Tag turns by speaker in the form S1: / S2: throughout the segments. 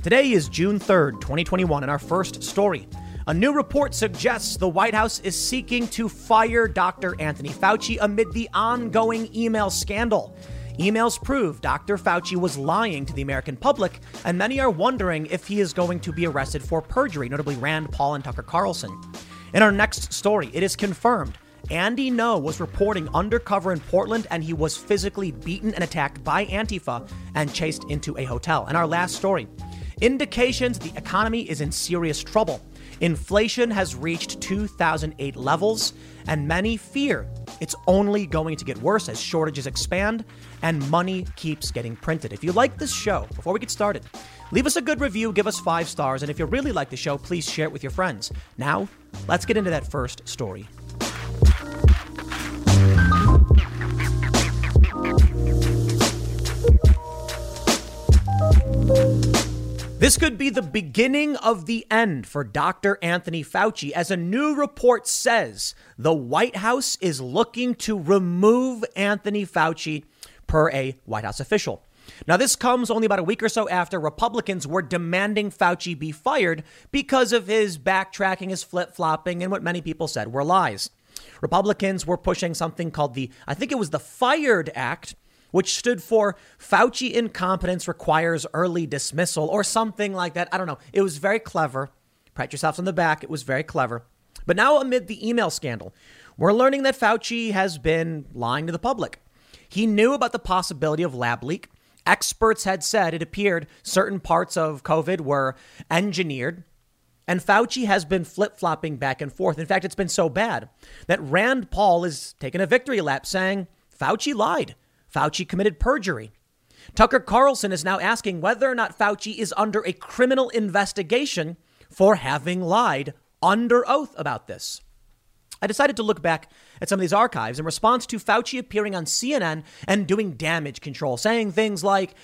S1: Today is June 3rd, 2021, and our first story. A new report suggests the White House is seeking to fire Dr. Anthony Fauci amid the ongoing email scandal. Emails prove Dr. Fauci was lying to the American public, and many are wondering if he is going to be arrested for perjury, notably Rand Paul and Tucker Carlson. In our next story, it is confirmed Andy Ngo was reporting undercover in Portland, and he was physically beaten and attacked by Antifa and chased into a hotel. And our last story, indications the economy is in serious trouble. Inflation has reached 2008 levels, and many fear it's only going to get worse as shortages expand and money keeps getting printed. If you like this show, before we get started, leave us a good review, give us 5 stars, and if you really like the show, please share it with your friends. Now, let's get into that first story. This could be the beginning of the end for Dr. Anthony Fauci, as a new report says the White House is looking to remove Anthony Fauci, per a White House official. Now, this comes only about a week or so after Republicans were demanding Fauci be fired because of his backtracking, his flip-flopping, and what many people said were lies. Republicans were pushing something called the FIRED Act, which stood for Fauci incompetence requires early dismissal or something like that. I don't know. It was very clever. Pat yourselves on the back. It was very clever. But now, amid the email scandal, we're learning that Fauci has been lying to the public. He knew about the possibility of lab leak. Experts had said it appeared certain parts of COVID were engineered. And Fauci has been flip-flopping back and forth. In fact, it's been so bad that Rand Paul is taking a victory lap saying Fauci lied. Fauci committed perjury. Tucker Carlson is now asking whether or not Fauci is under a criminal investigation for having lied under oath about this. I decided to look back at some of these archives in response to Fauci appearing on CNN and doing damage control, saying things like,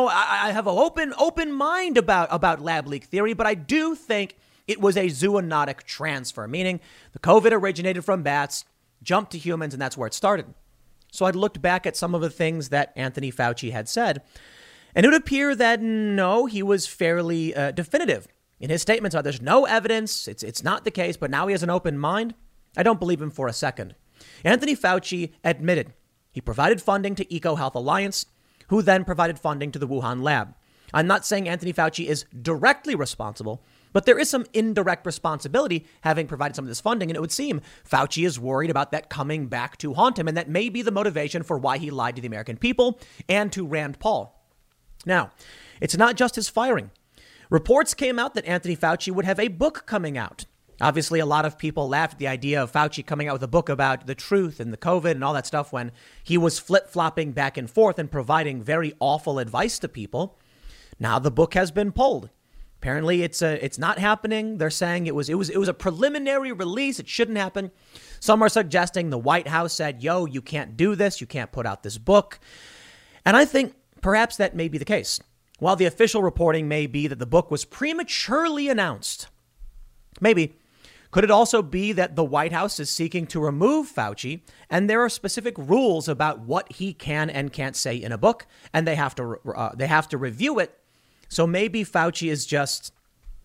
S1: I have an open mind about lab leak theory, but I do think it was a zoonotic transfer, meaning the COVID originated from bats, jumped to humans, and that's where it started. So I'd looked back at some of the things that Anthony Fauci had said, and it would appear that no, he was fairly definitive in his statements. There's no evidence. It's not the case, but now he has an open mind. I don't believe him for a second. Anthony Fauci admitted he provided funding to EcoHealth Alliance, who then provided funding to the Wuhan lab. I'm not saying Anthony Fauci is directly responsible, but there is some indirect responsibility having provided some of this funding. And it would seem Fauci is worried about that coming back to haunt him. And that may be the motivation for why he lied to the American people and to Rand Paul. Now, it's not just his firing. Reports came out that Anthony Fauci would have a book coming out. Obviously, a lot of people laughed at the idea of Fauci coming out with a book about the truth and the COVID and all that stuff when he was flip-flopping back and forth and providing very awful advice to people. Now the book has been pulled. Apparently, it's not happening. They're saying it was a preliminary release. It shouldn't happen. Some are suggesting the White House said, you can't do this. You can't put out this book. And I think perhaps that may be the case. While the official reporting may be that the book was prematurely announced, maybe. Could it also be that the White House is seeking to remove Fauci and there are specific rules about what he can and can't say in a book, and they have to review it? So maybe Fauci is just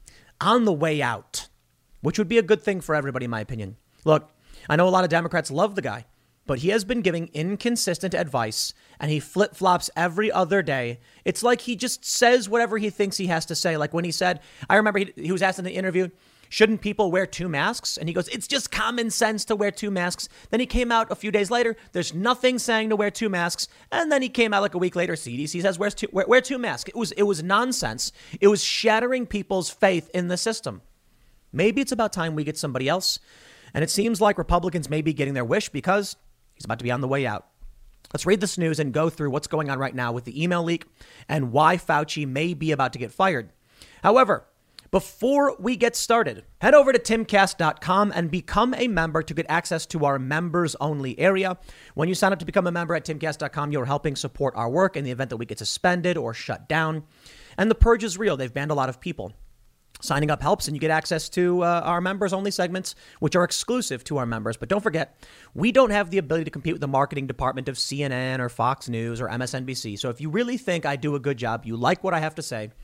S1: on the way out, which would be a good thing for everybody, in my opinion. Look, I know a lot of Democrats love the guy, but he has been giving inconsistent advice and he flip-flops every other day. It's like he just says whatever he thinks he has to say. Like when he said, I remember he was asked in the interview, shouldn't people wear 2 masks? And he goes, it's just common sense to wear 2 masks. Then he came out a few days later. There's nothing saying to wear 2 masks. And then he came out like a week later. CDC says wear 2 masks. It was nonsense. It was shattering people's faith in the system. Maybe it's about time we get somebody else. And it seems like Republicans may be getting their wish because he's about to be on the way out. Let's read this news and go through what's going on right now with the email leak and why Fauci may be about to get fired. However, before we get started, head over to timcast.com and become a member to get access to our members only area. When you sign up to become a member at timcast.com, you're helping support our work in the event that we get suspended or shut down. And the purge is real. They've banned a lot of people. Signing up helps and you get access to our members only segments, which are exclusive to our members. But don't forget, we don't have the ability to compete with the marketing department of CNN or Fox News or MSNBC. So if you really think I do a good job, you like what I have to say,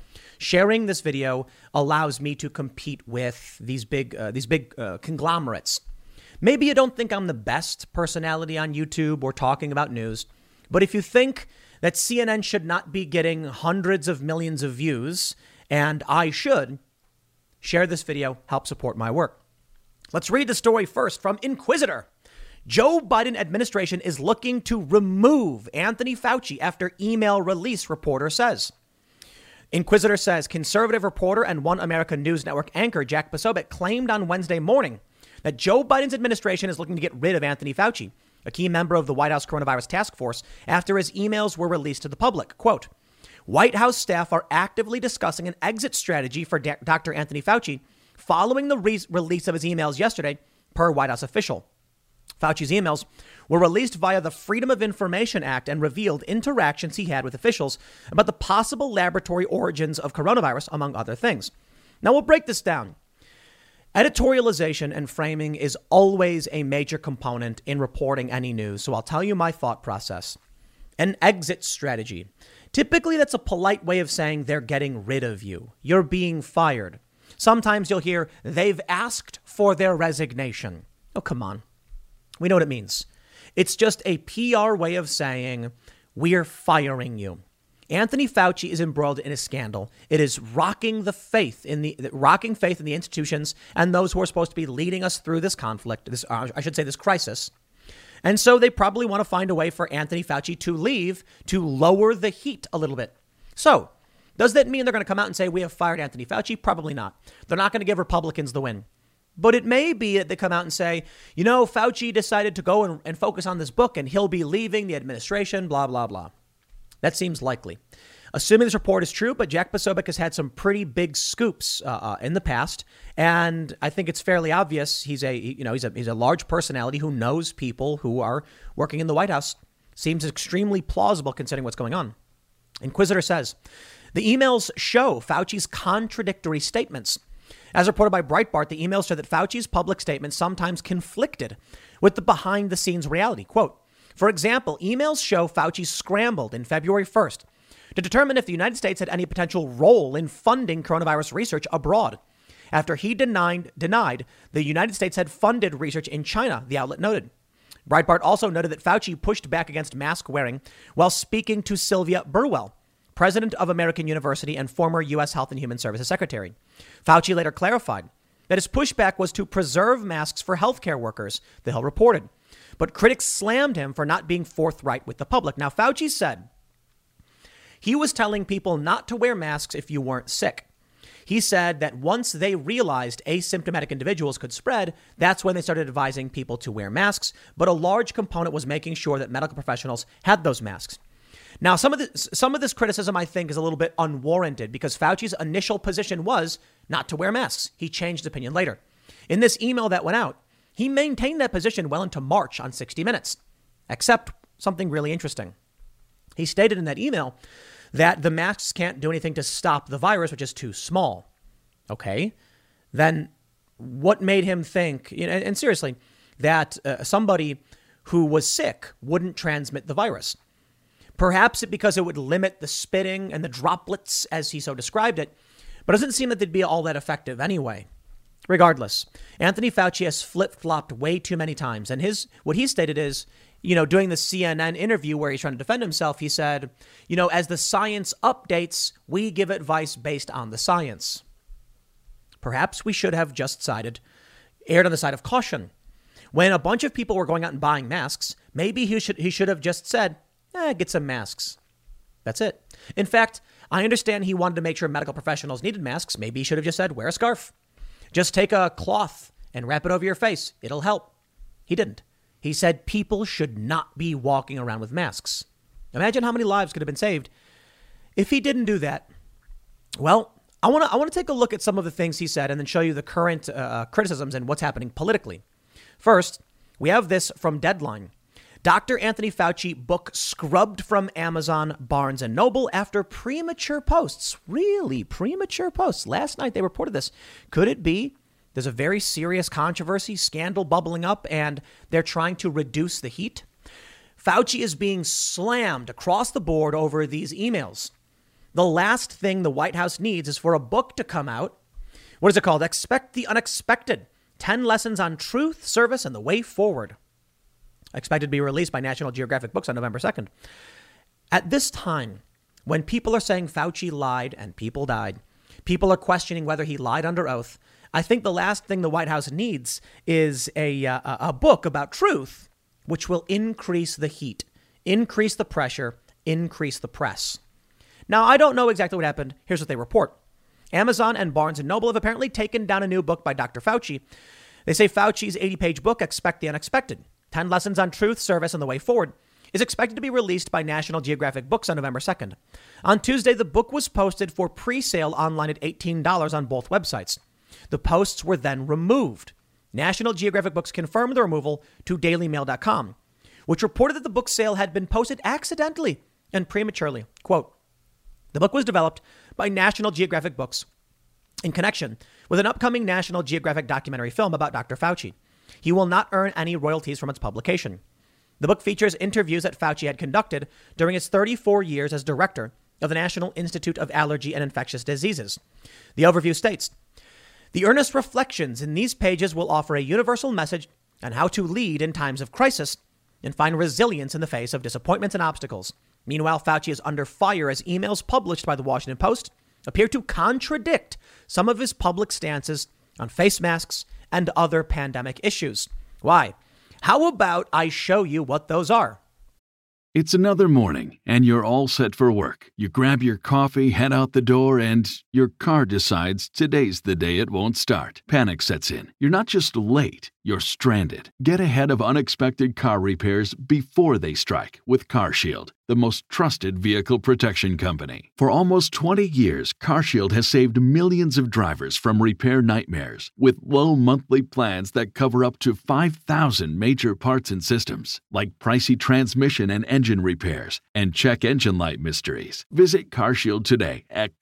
S1: Sharing this video allows me to compete with these big conglomerates. Maybe you don't think I'm the best personality on YouTube or talking about news, but if you think that CNN should not be getting hundreds of millions of views and I should, share this video, help support my work. Let's read the story first from Inquisitor. Joe Biden administration is looking to remove Anthony Fauci after email release, reporter says. Inquisitor says conservative reporter and One America News Network anchor Jack Posobiec claimed on Wednesday morning that Joe Biden's administration is looking to get rid of Anthony Fauci, a key member of the White House coronavirus task force, after his emails were released to the public. Quote, White House staff are actively discussing an exit strategy for Dr. Anthony Fauci following the release of his emails yesterday, per White House official. Fauci's emails were released via the Freedom of Information Act and revealed interactions he had with officials about the possible laboratory origins of coronavirus, among other things. Now we'll break this down. Editorialization and framing is always a major component in reporting any news, so I'll tell you my thought process. An exit strategy. Typically, that's a polite way of saying they're getting rid of you. You're being fired. Sometimes you'll hear they've asked for their resignation. Oh, come on. We know what it means. It's just a PR way of saying we're firing you. Anthony Fauci is embroiled in a scandal. It is rocking faith in the institutions and those who are supposed to be leading us through this conflict, this crisis. And so they probably want to find a way for Anthony Fauci to leave to lower the heat a little bit. So does that mean they're going to come out and say we have fired Anthony Fauci? Probably not. They're not going to give Republicans the win. But it may be that they come out and say, you know, Fauci decided to go and focus on this book and he'll be leaving the administration, blah, blah, blah. That seems likely. Assuming this report is true, but Jack Posobiec has had some pretty big scoops in the past. And I think it's fairly obvious he's a large personality who knows people who are working in the White House. Seems extremely plausible considering what's going on. Inquisitor says the emails show Fauci's contradictory statements. As reported by Breitbart, the emails show that Fauci's public statements sometimes conflicted with the behind the scenes reality. Quote, for example, emails show Fauci scrambled in February 1st to determine if the United States had any potential role in funding coronavirus research abroad. After he denied the United States had funded research in China, the outlet noted. Breitbart also noted that Fauci pushed back against mask wearing while speaking to Sylvia Burwell, president of American University and former U.S. Health and Human Services Secretary. Fauci later clarified that his pushback was to preserve masks for healthcare workers, the Hill reported. But critics slammed him for not being forthright with the public. Now, Fauci said he was telling people not to wear masks if you weren't sick. He said that once they realized asymptomatic individuals could spread, that's when they started advising people to wear masks. But a large component was making sure that medical professionals had those masks. Now, some of this criticism, I think, is a little bit unwarranted because Fauci's initial position was not to wear masks. He changed opinion later. In this email that went out, he maintained that position well into March on 60 Minutes, except something really interesting. He stated in that email that the masks can't do anything to stop the virus, which is too small. Okay, then what made him think, and seriously, that somebody who was sick wouldn't transmit the virus? Perhaps because it would limit the spitting and the droplets, as he so described it, but it doesn't seem that they'd be all that effective anyway. Regardless, Anthony Fauci has flip-flopped way too many times. And what he stated is, doing the CNN interview where he's trying to defend himself, he said, as the science updates, we give advice based on the science. Perhaps we should have just erred on the side of caution. When a bunch of people were going out and buying masks, maybe he should have just said, get some masks. That's it. In fact, I understand he wanted to make sure medical professionals needed masks. Maybe he should have just said, wear a scarf. Just take a cloth and wrap it over your face. It'll help. He didn't. He said people should not be walking around with masks. Imagine how many lives could have been saved if he didn't do that. Well, I want to take a look at some of the things he said and then show you the current criticisms and what's happening politically. First, we have this from Deadline. Dr. Anthony Fauci book scrubbed from Amazon, Barnes & Noble after premature posts. Really premature posts. Last night they reported this. Could it be there's a very serious controversy, scandal bubbling up, and they're trying to reduce the heat? Fauci is being slammed across the board over these emails. The last thing the White House needs is for a book to come out. What is it called? Expect the Unexpected. 10 Lessons on Truth, Service, and the Way Forward. Expected to be released by National Geographic Books on November 2nd. At this time, when people are saying Fauci lied and people died, people are questioning whether he lied under oath, I think the last thing the White House needs is a book about truth, which will increase the heat, increase the pressure, increase the press. Now, I don't know exactly what happened. Here's what they report. Amazon and Barnes & Noble have apparently taken down a new book by Dr. Fauci. They say Fauci's 80-page book, Expect the Unexpected, 10 Lessons on Truth, Service, and the Way Forward, is expected to be released by National Geographic Books on November 2nd. On Tuesday, the book was posted for pre-sale online at $18 on both websites. The posts were then removed. National Geographic Books confirmed the removal to dailymail.com, which reported that the book sale had been posted accidentally and prematurely. Quote, the book was developed by National Geographic Books in connection with an upcoming National Geographic documentary film about Dr. Fauci. He will not earn any royalties from its publication. The book features interviews that Fauci had conducted during his 34 years as director of the National Institute of Allergy and Infectious Diseases. The overview states, the earnest reflections in these pages will offer a universal message on how to lead in times of crisis and find resilience in the face of disappointments and obstacles. Meanwhile, Fauci is under fire as emails published by the Washington Post appear to contradict some of his public stances on face masks and other pandemic issues. Why? How about I show you what those are?
S2: It's another morning, and you're all set for work. You grab your coffee, head out the door, and your car decides today's the day it won't start. Panic sets in. You're not just late, you're stranded. Get ahead of unexpected car repairs before they strike with CarShield, the most trusted vehicle protection company. For almost 20 years, CarShield has saved millions of drivers from repair nightmares with low monthly plans that cover up to 5,000 major parts and systems, like pricey transmission and engine repairs and check engine light mysteries. Visit CarShield today at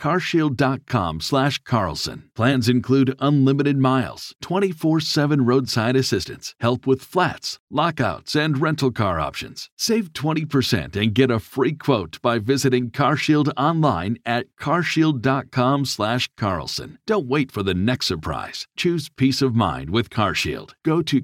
S2: carshield.com/Carlson. Plans include unlimited miles, 24/7 roadside assistance, help with flats, lockouts, and rental car options. Save 20% and get a free quote by visiting CarShield online at carshield.com/Carlson. Don't wait for the next surprise. Choose peace of mind with CarShield. Go to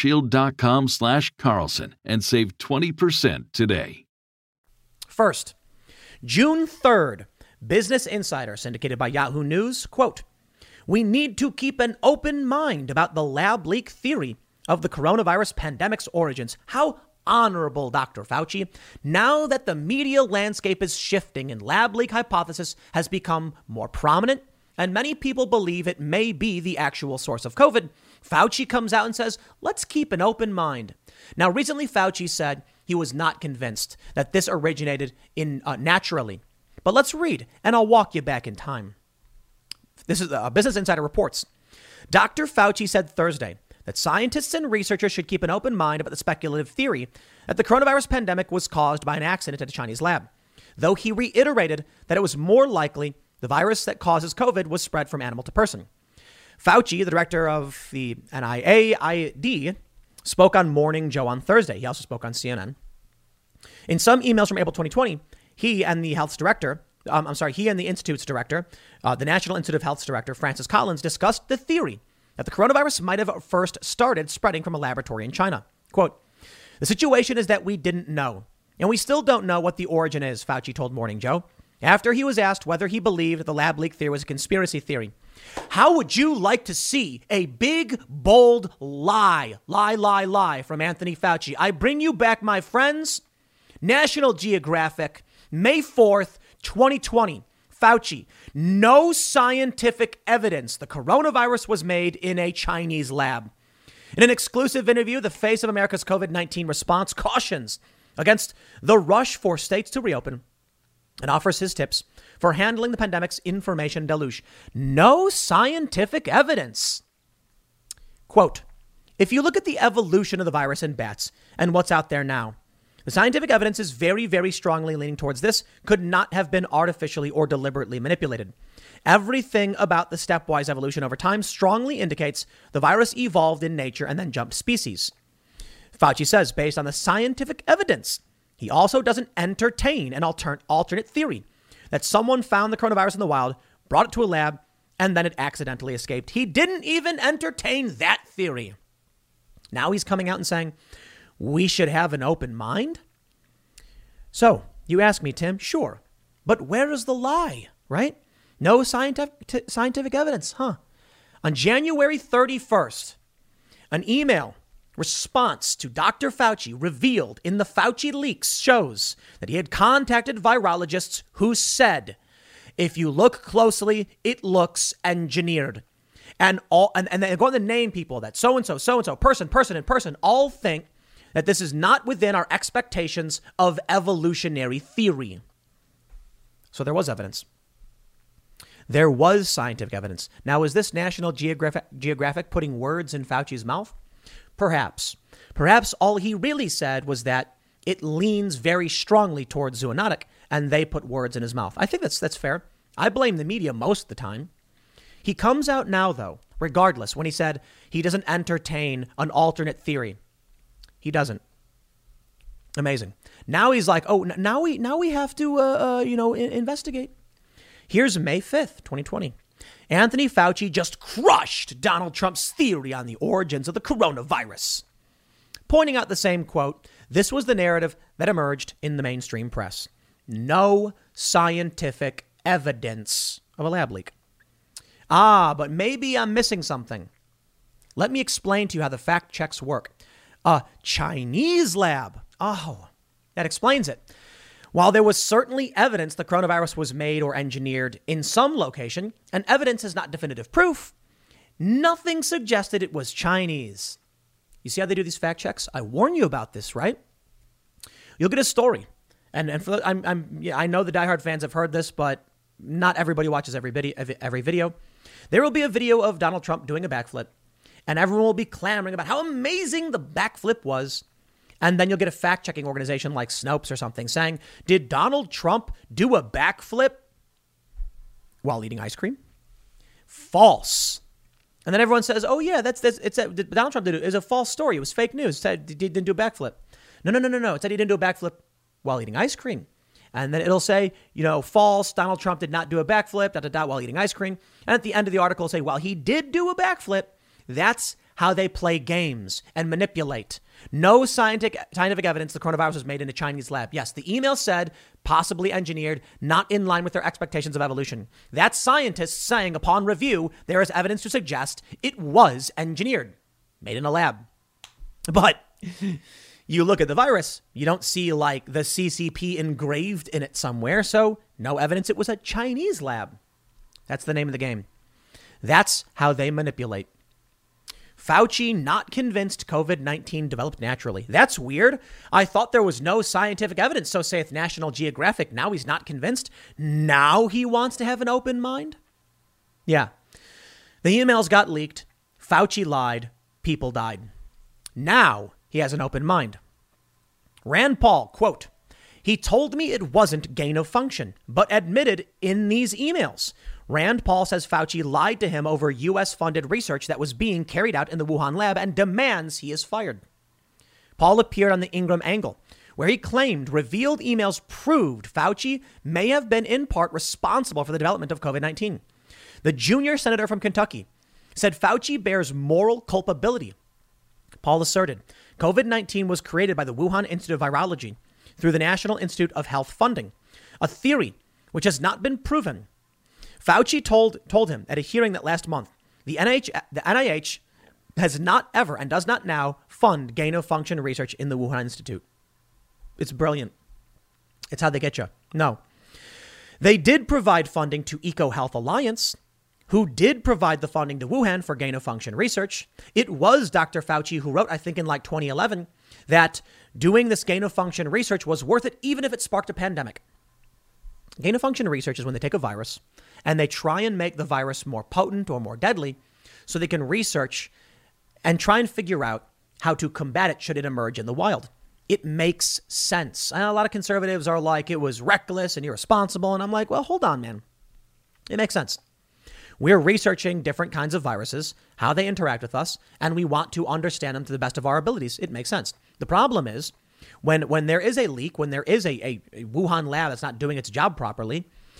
S2: carshield.com/Carlson and save 20% today.
S1: First, June 3rd, Business Insider, syndicated by Yahoo News, quote, we need to keep an open mind about the lab leak theory of the coronavirus pandemic's origins. How honorable, Dr. Fauci. Now that the media landscape is shifting and lab leak hypothesis has become more prominent and many people believe it may be the actual source of COVID, Fauci comes out and says, let's keep an open mind. Now, recently, Fauci said he was not convinced that this originated in naturally. But let's read, and I'll walk you back in time. This is Business Insider reports. Dr. Fauci said Thursday that scientists and researchers should keep an open mind about the speculative theory that the coronavirus pandemic was caused by an accident at a Chinese lab, though he reiterated that it was more likely the virus that causes COVID was spread from animal to person. Fauci, the director of the NIAID, spoke on Morning Joe on Thursday. He also spoke on CNN. In some emails from April 2020, he and the Institute's director, the National Institute of Health's director, Francis Collins, discussed the theory that the coronavirus might have first started spreading from a laboratory in China. Quote, the situation is that we didn't know, and we still don't know what the origin is, Fauci told Morning Joe, after he was asked whether he believed the lab leak theory was a conspiracy theory. How would you like to see a big, bold lie from Anthony Fauci? I bring you back, my friends. National Geographic, May 4th, 2020. Fauci, no scientific evidence the coronavirus was made in a Chinese lab. In an exclusive interview, the face of America's COVID-19 response cautions against the rush for states to reopen and offers his tips for handling the pandemic's information deluge. No scientific evidence. Quote, if you look at the evolution of the virus in bats and what's out there now, the scientific evidence is very, very strongly leaning towards this could not have been artificially or deliberately manipulated. Everything about the stepwise evolution over time strongly indicates the virus evolved in nature and then jumped species. Fauci says, based on the scientific evidence, he also doesn't entertain an alternate theory that someone found the coronavirus in the wild, brought it to a lab, and then it accidentally escaped. He didn't even entertain that theory. Now he's coming out and saying, we should have an open mind. So you ask me, Tim, sure. But where is the lie, right? No scientific evidence, huh? On January 31st, an email response to Dr. Fauci revealed in the Fauci leaks shows that he had contacted virologists who said, if you look closely, it looks engineered. And they're going to name people that so-and-so, person, all think that this is not within our expectations of evolutionary theory. So there was evidence. There was scientific evidence. Now, is this National Geographic putting words in Fauci's mouth? Perhaps. Perhaps all he really said was that it leans very strongly towards zoonotic, and they put words in his mouth. I think that's fair. I blame the media most of the time. He comes out now, though, regardless, when he said he doesn't entertain an alternate theory. He doesn't. Amazing. Now he's like, oh, now we have to, investigate. Here's May 5th, 2020. Anthony Fauci just crushed Donald Trump's theory on the origins of the coronavirus. Pointing out the same quote, this was the narrative that emerged in the mainstream press. No scientific evidence of a lab leak. But maybe I'm missing something. Let me explain to you how the fact checks work. A Chinese lab. Oh, that explains it. While there was certainly evidence the coronavirus was made or engineered in some location, and evidence is not definitive proof, nothing suggested it was Chinese. You see how they do these fact checks? I warn you about this, right? You'll get a story. And I know the diehard fans have heard this, but not everybody watches every video. There will be a video of Donald Trump doing a backflip, and everyone will be clamoring about how amazing the backflip was. And then you'll get a fact-checking organization like Snopes or something saying, did Donald Trump do a backflip while eating ice cream? False. And then everyone says, oh, yeah, Donald Trump did it. It was a false story. It was fake news. It said he didn't do a backflip. No. It said he didn't do a backflip while eating ice cream. And then it'll say, false, Donald Trump did not do a backflip, while eating ice cream. And at the end of the article, say, well, he did do a backflip. That's how they play games and manipulate. No scientific evidence the coronavirus was made in a Chinese lab. Yes, the email said possibly engineered, not in line with their expectations of evolution. That's scientists saying upon review, there is evidence to suggest it was engineered, made in a lab. But you look at the virus, you don't see like the CCP engraved in it somewhere. So no evidence it was a Chinese lab. That's the name of the game. That's how they manipulate. Fauci not convinced COVID-19 developed naturally. That's weird. I thought there was no scientific evidence, so saith National Geographic. Now he's not convinced. Now he wants to have an open mind. Yeah. The emails got leaked. Fauci lied. People died. Now he has an open mind. Rand Paul, quote, he told me it wasn't gain of function, but admitted in these emails. Rand Paul says Fauci lied to him over U.S.-funded research that was being carried out in the Wuhan lab and demands he is fired. Paul appeared on the Ingram Angle, where he claimed revealed emails proved Fauci may have been in part responsible for the development of COVID-19. The junior senator from Kentucky said Fauci bears moral culpability. Paul asserted COVID-19 was created by the Wuhan Institute of Virology through the National Institute of Health funding, a theory which has not been proven. Fauci told him at a hearing that last month, the NIH has not ever and does not now fund gain-of-function research in the Wuhan Institute. It's brilliant. It's how they get you. No. They did provide funding to EcoHealth Alliance, who did provide the funding to Wuhan for gain-of-function research. It was Dr. Fauci who wrote, I think in like 2011, that doing this gain-of-function research was worth it even if it sparked a pandemic. Gain-of-function research is when they take a virus and they try and make the virus more potent or more deadly so they can research and try and figure out how to combat it should it emerge in the wild. It makes sense. And a lot of conservatives are like, it was reckless and irresponsible. And I'm like, well, hold on, man. It makes sense. We're researching different kinds of viruses, how they interact with us, and we want to understand them to the best of our abilities. It makes sense. The problem is when there is a leak, when there is a Wuhan lab that's not doing its job properly,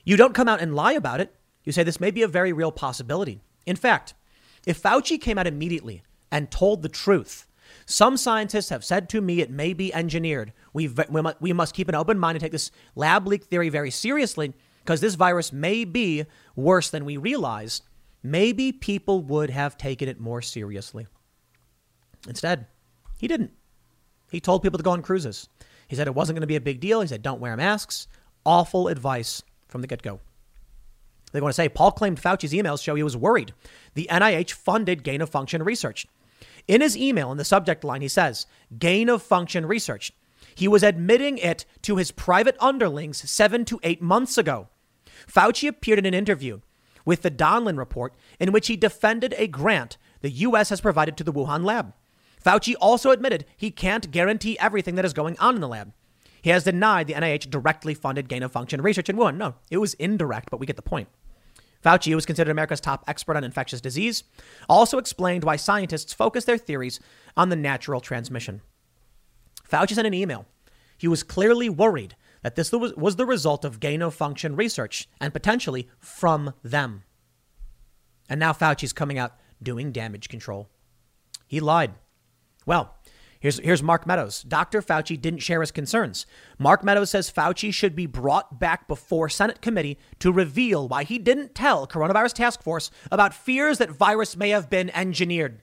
S1: You don't come out and lie about it. You say this may be a very real possibility. In fact, if Fauci came out immediately and told the truth, some scientists have said to me it may be engineered. We must keep an open mind and take this lab leak theory very seriously because this virus may be worse than we realize. Maybe people would have taken it more seriously. Instead, he didn't. He told people to go on cruises. He said it wasn't going to be a big deal. He said, don't wear masks. Awful advice from the get-go. They want to say Paul claimed Fauci's emails show he was worried the NIH funded gain-of-function research. In his email, in the subject line, he says, gain-of-function research. He was admitting it to his private underlings 7 to 8 months ago. Fauci appeared in an interview with the Donlin Report in which he defended a grant the U.S. has provided to the Wuhan lab. Fauci also admitted he can't guarantee everything that is going on in the lab. He has denied the NIH directly funded gain-of-function research in Wuhan. No, it was indirect, but we get the point. Fauci, who was considered America's top expert on infectious disease, also explained why scientists focus their theories on the natural transmission. Fauci sent an email. He was clearly worried that this was the result of gain-of-function research and potentially from them. And now Fauci's coming out doing damage control. He lied. Well, here's Mark Meadows. Dr. Fauci didn't share his concerns. Mark Meadows says Fauci should be brought back before Senate committee to reveal why he didn't tell Coronavirus Task Force about fears that virus may have been engineered.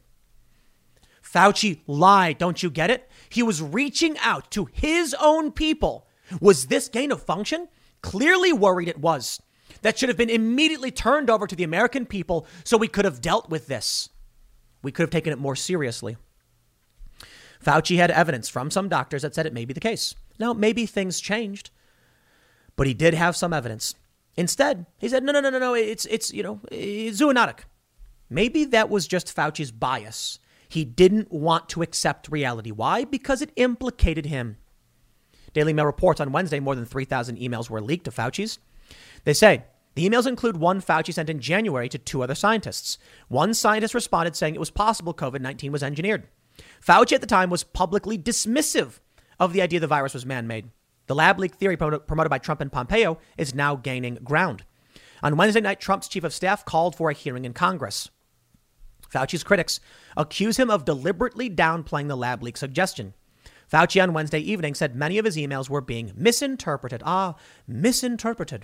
S1: Fauci lied. Don't you get it? He was reaching out to his own people. Was this gain of function? Clearly worried it was. That should have been immediately turned over to the American people so we could have dealt with this. We could have taken it more seriously. Fauci had evidence from some doctors that said it may be the case. Now, maybe things changed, but he did have some evidence. Instead, he said, no, it's zoonotic. Maybe that was just Fauci's bias. He didn't want to accept reality. Why? Because it implicated him. Daily Mail reports on Wednesday more than 3,000 emails were leaked to Fauci's. They say the emails include one Fauci sent in January to 2 other scientists. One scientist responded saying it was possible COVID-19 was engineered. Fauci at the time was publicly dismissive of the idea the virus was man-made. The lab leak theory promoted by Trump and Pompeo is now gaining ground. On Wednesday night, Trump's chief of staff called for a hearing in Congress. Fauci's critics accuse him of deliberately downplaying the lab leak suggestion. Fauci on Wednesday evening said many of his emails were being misinterpreted. Misinterpreted.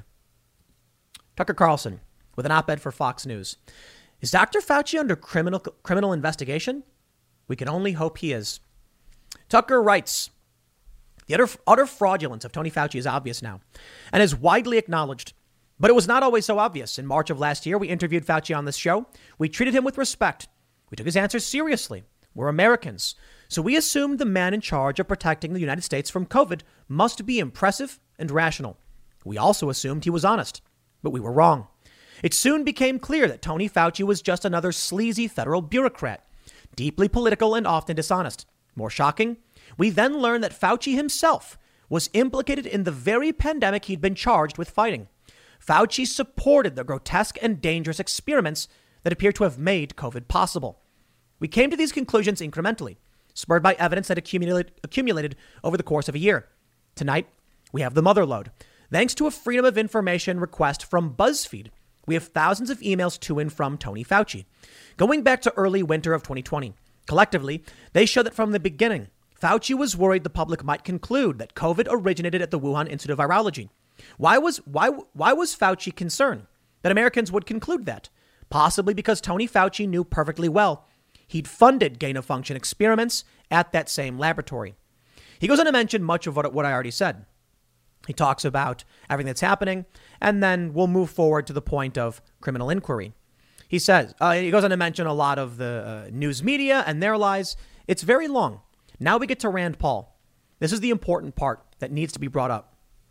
S1: Tucker Carlson with an op-ed for Fox News. Is Dr. Fauci under criminal investigation? We can only hope he is. Tucker writes, the utter fraudulence of Tony Fauci is obvious now and is widely acknowledged. But it was not always so obvious. In March of last year, we interviewed Fauci on this show. We treated him with respect. We took his answers seriously. We're Americans. So we assumed the man in charge of protecting the United States from COVID must be impressive and rational. We also assumed he was honest, but we were wrong. It soon became clear that Tony Fauci was just another sleazy federal bureaucrat, deeply political and often dishonest. More shocking, we then learned that Fauci himself was implicated in the very pandemic he'd been charged with fighting. Fauci supported the grotesque and dangerous experiments that appear to have made COVID possible. We came to these conclusions incrementally, spurred by evidence that accumulated over the course of a year. Tonight, we have the motherlode. Thanks to a Freedom of Information request from BuzzFeed, we have thousands of emails to and from Tony Fauci. Going back to early winter of 2020, collectively, they show that from the beginning, Fauci was worried the public might conclude that COVID originated at the Wuhan Institute of Virology. Why was Fauci concerned that Americans would conclude that? Possibly because Tony Fauci knew perfectly well he'd funded gain-of-function experiments at that same laboratory. He goes on to mention much of what I already said. He talks about everything that's happening, and then we'll move forward to the point of criminal inquiry. He says, he goes on to mention a lot of the news media and their lies. It's very long. Now we get to Rand Paul. This is the important part that needs to be brought up.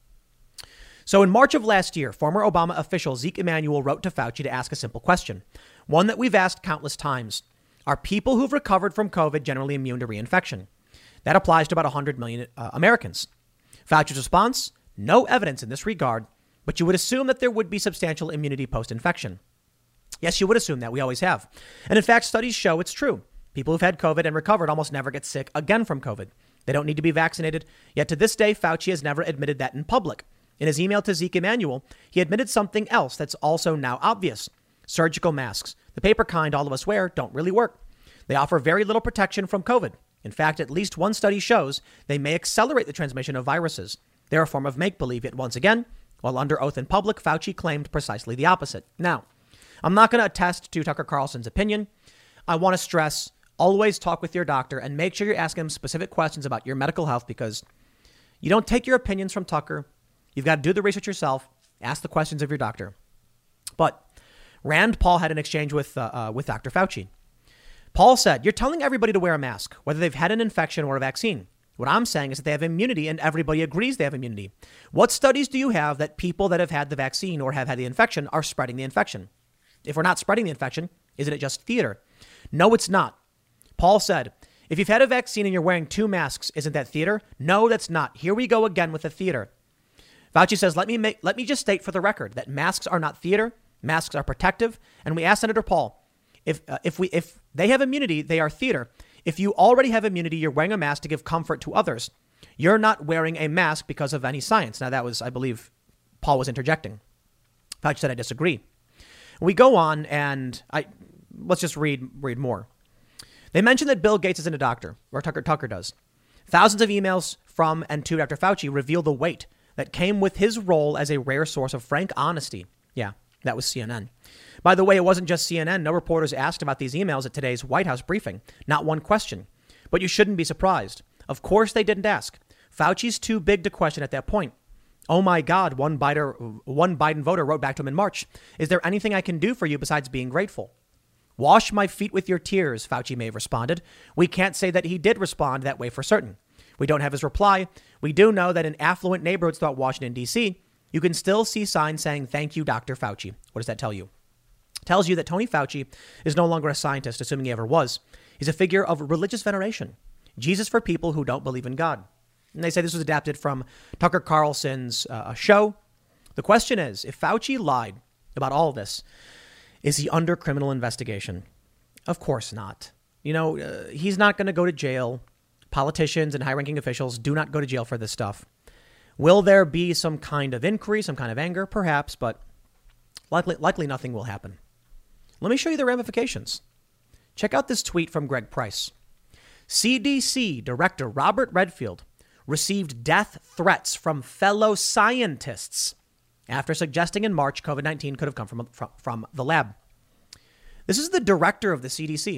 S1: So in March of last year, former Obama official Zeke Emanuel wrote to Fauci to ask a simple question, one that we've asked countless times. Are people who've recovered from COVID generally immune to reinfection? That applies to about 100 million Americans. Fauci's response, no evidence in this regard, but you would assume that there would be substantial immunity post-infection. Yes, you would assume that. We always have. And in fact, studies show it's true. People who've had COVID and recovered almost never get sick again from COVID. They don't need to be vaccinated. Yet to this day, Fauci has never admitted that in public. In his email to Zeke Emanuel, he admitted something else that's also now obvious. Surgical masks, the paper kind all of us wear, don't really work. They offer very little protection from COVID. In fact, at least one study shows they may accelerate the transmission of viruses. They're a form of make-believe, yet once again, while under oath in public, Fauci claimed precisely the opposite. Now, I'm not going to attest to Tucker Carlson's opinion. I want to stress, always talk with your doctor and make sure you're asking him specific questions about your medical health, because you don't take your opinions from Tucker. You've got to do the research yourself. Ask the questions of your doctor. But Rand Paul had an exchange with Dr. Fauci. Paul said, you're telling everybody to wear a mask, whether they've had an infection or a vaccine. What I'm saying is that they have immunity and everybody agrees they have immunity. What studies do you have that people that have had the vaccine or have had the infection are spreading the infection? If we're not spreading the infection, isn't it just theater? No, it's not. Paul said, if you've had a vaccine and you're wearing 2 masks, isn't that theater? No, that's not. Here we go again with the theater. Fauci says, let me just state for the record that masks are not theater. Masks are protective. And we asked Senator Paul, if they have immunity, they are theater. If you already have immunity, you're wearing a mask to give comfort to others. You're not wearing a mask because of any science. Now, that was, I believe, Paul was interjecting. Fauci said, I disagree. We go on and let's just read more. They mentioned that Bill Gates isn't a doctor, or Tucker does. Thousands of emails from and to Dr. Fauci reveal the weight that came with his role as a rare source of frank honesty. Yeah, that was CNN. By the way, it wasn't just CNN. No reporters asked about these emails at today's White House briefing. Not one question. But you shouldn't be surprised. Of course they didn't ask. Fauci's too big to question at that point. Oh my God, one Biden voter wrote back to him in March. Is there anything I can do for you besides being grateful? Wash my feet with your tears, Fauci may have responded. We can't say that he did respond that way for certain. We don't have his reply. We do know that in affluent neighborhoods throughout Washington, D.C., you can still see signs saying, thank you, Dr. Fauci. What does that tell you? It tells you that Tony Fauci is no longer a scientist, assuming he ever was. He's a figure of religious veneration. Jesus for people who don't believe in God. And they say this was adapted from Tucker Carlson's show. The question is, if Fauci lied about all of this, is he under criminal investigation? Of course not. You know, he's not going to go to jail. Politicians and high-ranking officials do not go to jail for this stuff. Will there be some kind of inquiry, some kind of anger? Perhaps, but likely nothing will happen. Let me show you the ramifications. Check out this tweet from Greg Price. CDC Director Robert Redfield received death threats from fellow scientists after suggesting in March COVID-19 could have come from the lab. This is the director of the CDC.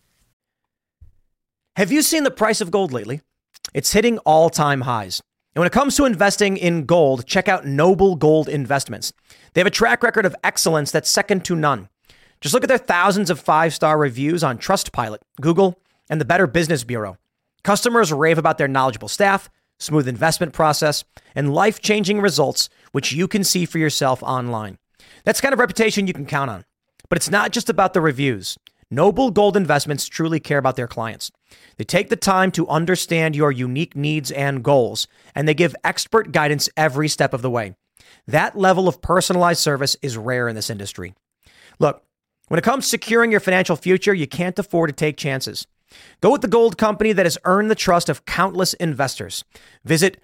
S1: Have you seen the price of gold lately? It's hitting all-time highs. And when it comes to investing in gold, check out Noble Gold Investments. They have a track record of excellence that's second to none. Just look at their thousands of 5-star reviews on Trustpilot, Google, and the Better Business Bureau. Customers rave about their knowledgeable staff, smooth investment process, and life-changing results, which you can see for yourself online. That's the kind of reputation you can count on. But it's not just about the reviews. Noble Gold Investments truly care about their clients. They take the time to understand your unique needs and goals, and they give expert guidance every step of the way. That level of personalized service is rare in this industry. Look, when it comes to securing your financial future, you can't afford to take chances. Go with the gold company that has earned the trust of countless investors. Visit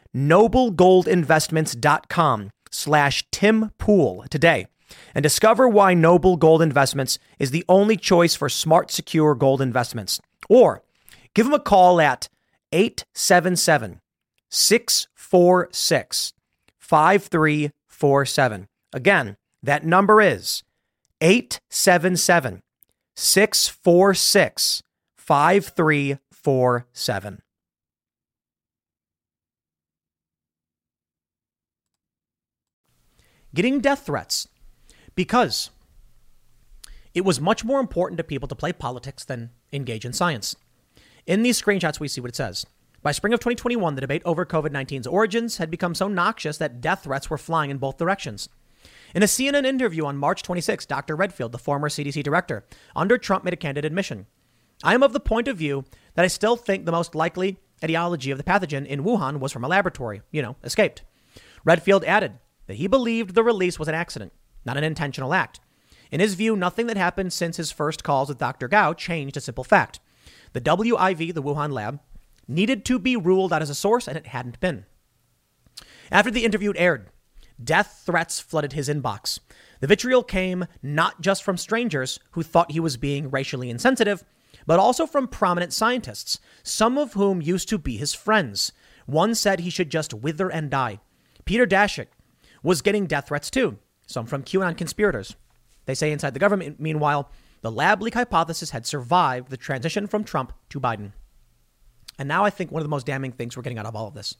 S1: noblegoldinvestments.com/Tim Pool today and discover why Noble Gold Investments is the only choice for smart, secure gold investments. Or give them a call at 877-646-5347. Again, that number is 877-646-5347. Getting death threats because it was much more important to people to play politics than engage in science. In these screenshots, we see what it says. By spring of 2021, the debate over COVID-19's origins had become so noxious that death threats were flying in both directions. In a CNN interview on March 26, Dr. Redfield, the former CDC director, under Trump made a candid admission. I am of the point of view that I still think the most likely etiology of the pathogen in Wuhan was from a laboratory, escaped. Redfield added that he believed the release was an accident, not an intentional act. In his view, nothing that happened since his first calls with Dr. Gao changed a simple fact. The WIV, the Wuhan lab, needed to be ruled out as a source, and it hadn't been. After the interview aired, Death threats flooded his inbox. The vitriol came not just from strangers who thought he was being racially insensitive, but also from prominent scientists, some of whom used to be his friends. One said he should just wither and die. Peter Daszak was getting death threats too, some from QAnon conspirators. They say inside the government, meanwhile, the lab leak hypothesis had survived the transition from Trump to Biden. And now I think one of the most damning things we're getting out of all of this.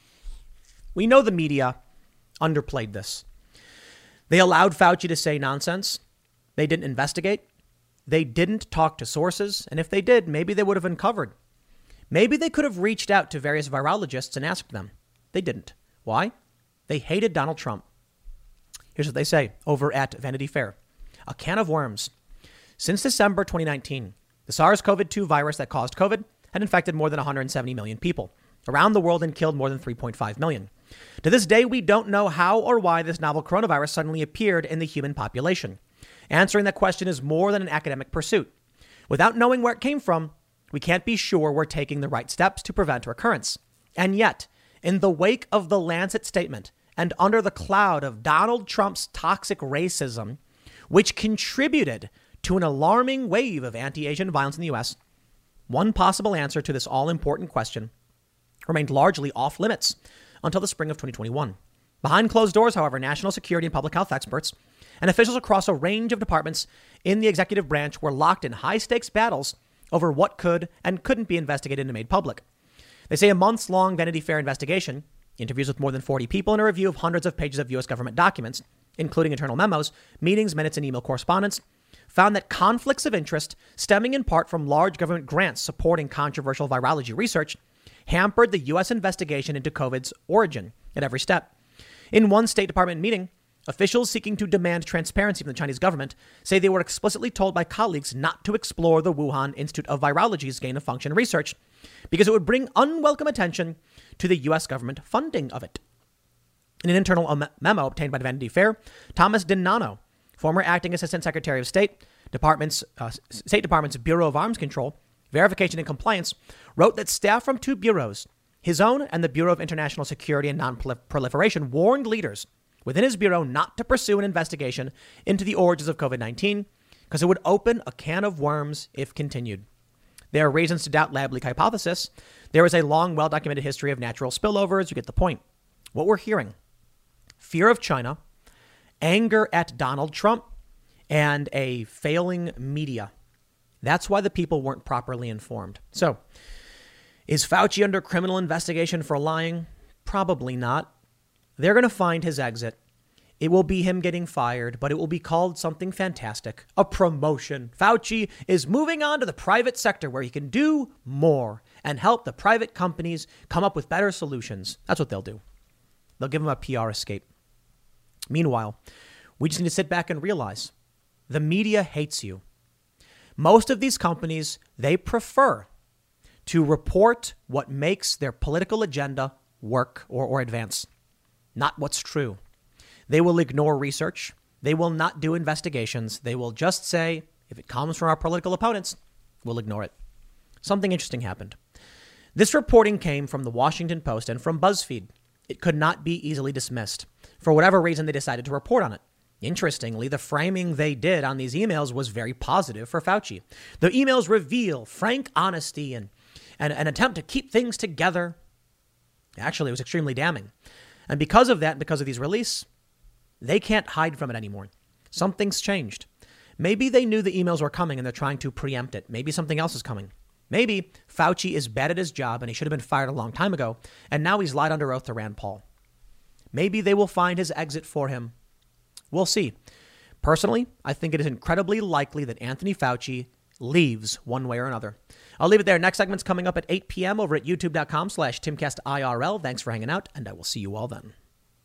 S1: We know the media underplayed this. They allowed Fauci to say nonsense. They didn't investigate. They didn't talk to sources. And if they did, maybe they would have uncovered. Maybe they could have reached out to various virologists and asked them. They didn't. Why? They hated Donald Trump. Here's what they say over at Vanity Fair. A can of worms. Since December 2019, the SARS-CoV-2 virus that caused COVID had infected more than 170 million people around the world and killed more than 3.5 million. To this day, we don't know how or why this novel coronavirus suddenly appeared in the human population. Answering that question is more than an academic pursuit. Without knowing where it came from, we can't be sure we're taking the right steps to prevent recurrence. And yet, in the wake of the Lancet statement and under the cloud of Donald Trump's toxic racism, which contributed to an alarming wave of anti-Asian violence in the U.S., one possible answer to this all-important question remained largely off limits until the spring of 2021. Behind closed doors, however, national security and public health experts and officials across a range of departments in the executive branch were locked in high-stakes battles over what could and couldn't be investigated and made public. They say a months-long Vanity Fair investigation, interviews with more than 40 people, and a review of hundreds of pages of U.S. government documents, including internal memos, meetings, minutes, and email correspondence, found that conflicts of interest stemming in part from large government grants supporting controversial virology research hampered the U.S. investigation into COVID's origin at every step. In one State Department meeting, officials seeking to demand transparency from the Chinese government say they were explicitly told by colleagues not to explore the Wuhan Institute of Virology's gain-of-function research because it would bring unwelcome attention to the U.S. government funding of it. In an internal memo obtained by Vanity Fair, Thomas DiNanno, former acting assistant secretary of State Department's Bureau of Arms Control, Verification and Compliance, wrote that staff from two bureaus, his own and the Bureau of International Security and Non-Proliferation, warned leaders within his bureau not to pursue an investigation into the origins of COVID-19 because it would open a can of worms if continued. There are reasons to doubt lab leak hypothesis. There is a long, well-documented history of natural spillovers. You get the point. What we're hearing: fear of China, anger at Donald Trump, and a failing media. That's why the people weren't properly informed. So, is Fauci under criminal investigation for lying? Probably not. They're going to find his exit. It will be him getting fired, but it will be called something fantastic, a promotion. Fauci is moving on to the private sector where he can do more and help the private companies come up with better solutions. That's what they'll do. They'll give him a PR escape. Meanwhile, we just need to sit back and realize the media hates you. Most of these companies, they prefer to report what makes their political agenda work or advance, not what's true. They will ignore research. They will not do investigations. They will just say, if it comes from our political opponents, we'll ignore it. Something interesting happened. This reporting came from the Washington Post and from BuzzFeed. It could not be easily dismissed. For whatever reason, they decided to report on it. Interestingly, the framing they did on these emails was very positive for Fauci. The emails reveal frank honesty and an attempt to keep things together. Actually, it was extremely damning. And because of that, because of these releases, they can't hide from it anymore. Something's changed. Maybe they knew the emails were coming and they're trying to preempt it. Maybe something else is coming. Maybe Fauci is bad at his job and he should have been fired a long time ago, and now he's lied under oath to Rand Paul. Maybe they will find his exit for him. We'll see. Personally, I think it is incredibly likely that Anthony Fauci leaves one way or another. I'll leave it there. Next segment's coming up at 8 p.m. over at youtube.com/TimCastIRL. Thanks for hanging out, and I will see you all then.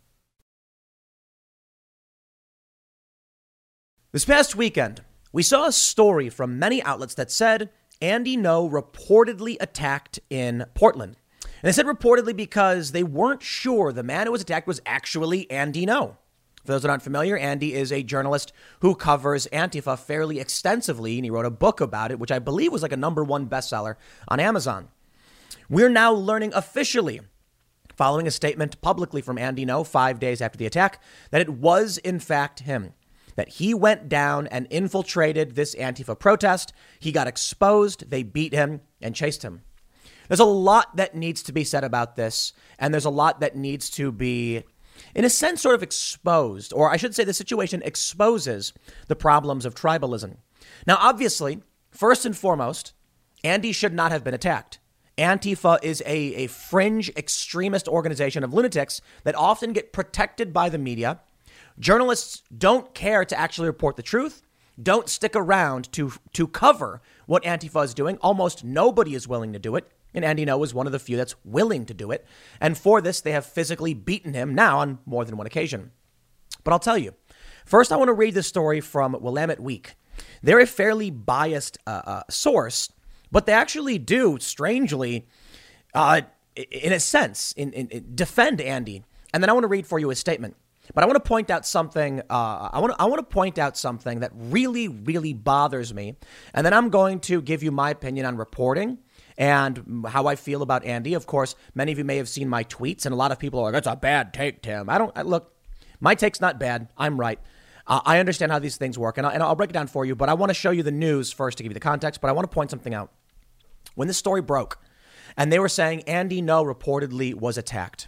S1: This past weekend, we saw a story from many outlets that said Andy Ngo reportedly attacked in Portland. And they said reportedly because they weren't sure the man who was attacked was actually Andy Ngo. For those that aren't familiar, Andy is a journalist who covers Antifa fairly extensively, and he wrote a book about it, which I believe was like a #1 bestseller on Amazon. We're now learning officially following a statement publicly from Andy Ngo 5 days after the attack that it was in fact him, that he went down and infiltrated this Antifa protest. He got exposed, they beat him and chased him. There's a lot that needs to be said about this, and there's a lot that needs to be, in a sense, sort of exposed, or I should say the situation exposes the problems of tribalism. Now, obviously, first and foremost, Andy should not have been attacked. Antifa is a fringe extremist organization of lunatics that often get protected by the media. Journalists don't care to actually report the truth, don't stick around to cover what Antifa is doing. Almost nobody is willing to do it. And Andy Ngo is one of the few that's willing to do it. And for this, they have physically beaten him now on more than one occasion. But I'll tell you, first, I want to read the story from Willamette Week. They're a fairly biased source, but they actually do, strangely, in a sense, defend Andy. And then I want to read for you a statement. But I want to point out something. I want to point out something that really, really bothers me. And then I'm going to give you my opinion on reporting and how I feel about Andy. Of course, many of you may have seen my tweets, and a lot of people are like, "That's a bad take, Tim." Look, my take's not bad. I'm right. I understand how these things work, and I'll break it down for you. But I want to show you the news first to give you the context. But I want to point something out. When this story broke, and they were saying Andy Ngo reportedly was attacked.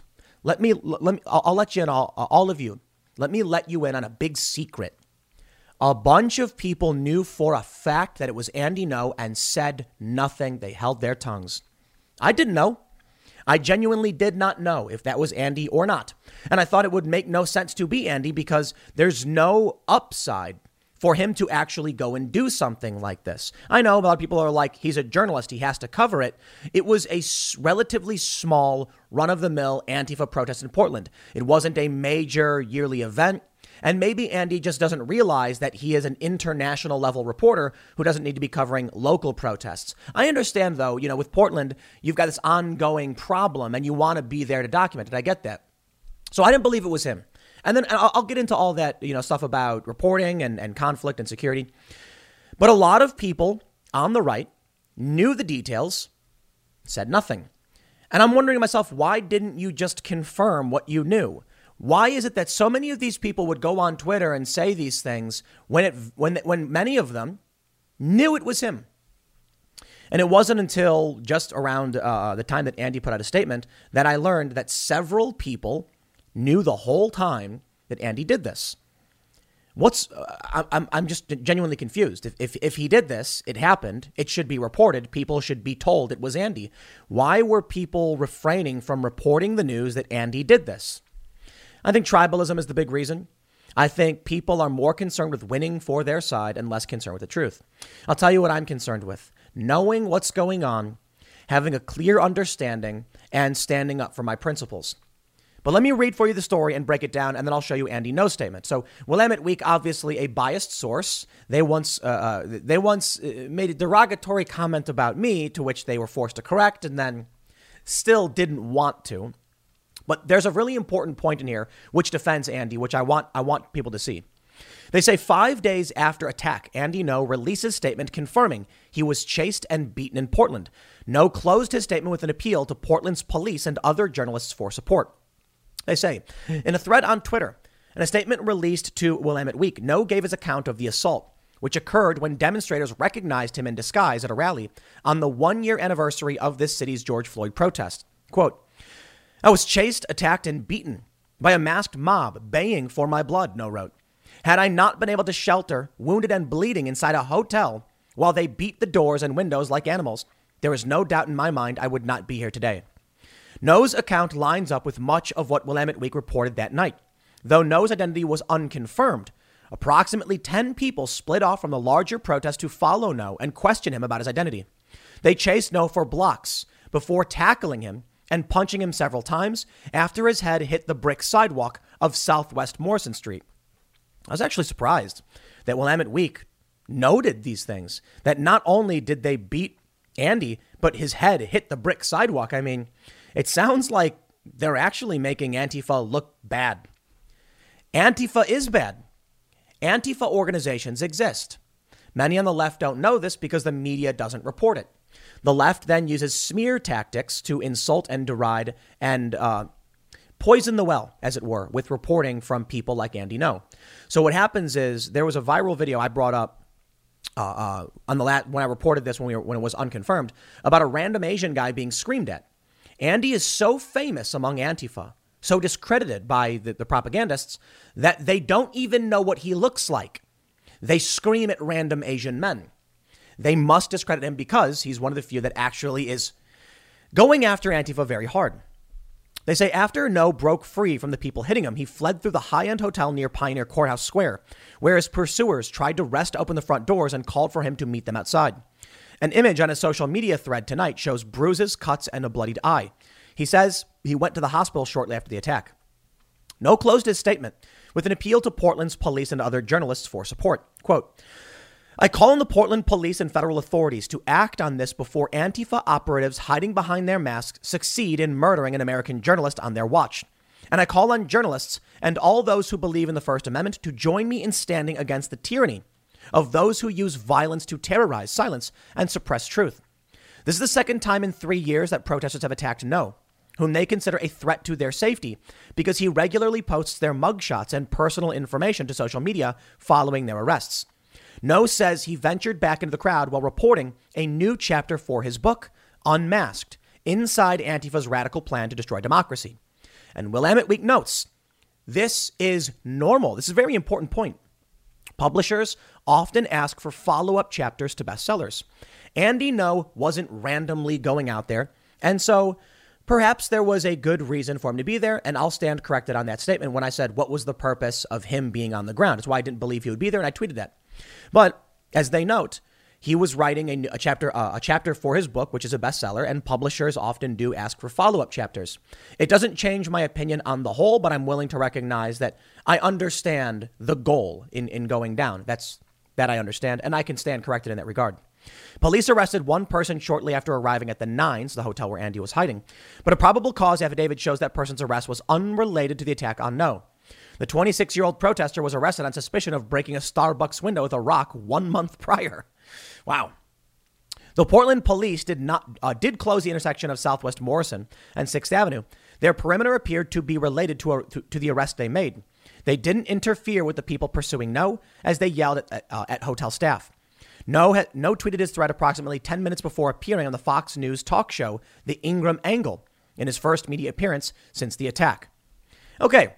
S1: I'll let you in, all of you. Let me let you in on a big secret. A bunch of people knew for a fact that it was Andy Ngo and said nothing. They held their tongues. I didn't know. I genuinely did not know if that was Andy or not. And I thought it would make no sense to be Andy because there's no upside for him to actually go and do something like this. I know a lot of people are like, he's a journalist, he has to cover it. It was a relatively small, run-of-the-mill Antifa protest in Portland. It wasn't a major yearly event. And maybe Andy just doesn't realize that he is an international level reporter who doesn't need to be covering local protests. I understand, though, with Portland, you've got this ongoing problem and you want to be there to document it. I get that. So I didn't believe it was him. And then I'll get into all that, stuff about reporting and conflict and security. But a lot of people on the right knew the details, said nothing. And I'm wondering to myself, why didn't you just confirm what you knew? Why is it that so many of these people would go on Twitter and say these things when many of them knew it was him? And it wasn't until just around the time that Andy put out a statement that I learned that several people knew the whole time that Andy did this. I'm just genuinely confused. If he did this, it happened, it should be reported. People should be told it was Andy. Why were people refraining from reporting the news that Andy did this? I think tribalism is the big reason. I think people are more concerned with winning for their side and less concerned with the truth. I'll tell you what I'm concerned with. Knowing what's going on, having a clear understanding, and standing up for my principles. But let me read for you the story and break it down, and then I'll show you Andy Ngo's statement. So Willamette Week, obviously a biased source. They once made a derogatory comment about me, to which they were forced to correct, and then still didn't want to. But there's a really important point in here which defends Andy, which I want people to see. They say 5 days after attack, Andy Ngo releases statement confirming he was chased and beaten in Portland. Ngo closed his statement with an appeal to Portland's police and other journalists for support. They say, in a thread on Twitter, in a statement released to Willamette Week, Ngo gave his account of the assault, which occurred when demonstrators recognized him in disguise at a rally on the 1-year anniversary of this city's George Floyd protest. Quote, "I was chased, attacked, and beaten by a masked mob baying for my blood," Ngo wrote. "Had I not been able to shelter, wounded and bleeding inside a hotel while they beat the doors and windows like animals, there is no doubt in my mind I would not be here today." Ngo's account lines up with much of what Willamette Week reported that night. Though Ngo's identity was unconfirmed, approximately 10 people split off from the larger protest to follow Ngo and question him about his identity. They chased Ngo for blocks before tackling him and punching him several times after his head hit the brick sidewalk of Southwest Morrison Street. I was actually surprised that Willamette Week noted these things, that not only did they beat Andy, but his head hit the brick sidewalk. I mean, it sounds like they're actually making Antifa look bad. Antifa is bad. Antifa organizations exist. Many on the left don't know this because the media doesn't report it. The left then uses smear tactics to insult and deride and poison the well, as it were, with reporting from people like Andy Ngo. So what happens is there was a viral video I brought up on the when I reported this when it was unconfirmed about a random Asian guy being screamed at. Andy is so famous among Antifa, so discredited by the propagandists that they don't even know what he looks like. They scream at random Asian men. They must discredit him because he's one of the few that actually is going after Antifa very hard. They say after Ngo broke free from the people hitting him, he fled through the high-end hotel near Pioneer Courthouse Square, where his pursuers tried to wrest open the front doors and called for him to meet them outside. An image on his social media thread tonight shows bruises, cuts, and a bloodied eye. He says he went to the hospital shortly after the attack. Ngo closed his statement with an appeal to Portland's police and other journalists for support. Quote, I call on the Portland police and federal authorities to act on this before Antifa operatives hiding behind their masks succeed in murdering an American journalist on their watch. And I call on journalists and all those who believe in the First Amendment to join me in standing against the tyranny of those who use violence to terrorize, silence, and suppress truth. This is the second time in 3 years that protesters have attacked Ngo, whom they consider a threat to their safety because he regularly posts their mugshots and personal information to social media following their arrests. Ngo says he ventured back into the crowd while reporting a new chapter for his book, Unmasked, Inside Antifa's Radical Plan to Destroy Democracy. And Willamette Week notes, this is normal. This is a very important point. Publishers often ask for follow-up chapters to bestsellers. Andy Ngo wasn't randomly going out there, and so perhaps there was a good reason for him to be there, and I'll stand corrected on that statement when I said what was the purpose of him being on the ground. It's why I didn't believe he would be there, and I tweeted that. But as they note, he was writing a chapter for his book, which is a bestseller, and publishers often do ask for follow-up chapters. It doesn't change my opinion on the whole, but I'm willing to recognize that I understand the goal in going down. That I understand, and I can stand corrected in that regard. Police arrested one person shortly after arriving at the Nines, the hotel where Andy was hiding, but a probable cause affidavit shows that person's arrest was unrelated to the attack on Ngo. The 26-year-old protester was arrested on suspicion of breaking a Starbucks window with a rock 1 month prior. Wow. The Portland police did close the intersection of Southwest Morrison and 6th Avenue. Their perimeter appeared to be related to the arrest they made. They didn't interfere with the people pursuing Ngo as they yelled at hotel staff. Ngo tweeted his threat approximately 10 minutes before appearing on the Fox News talk show, The Ingram Angle, in his first media appearance since the attack. Okay.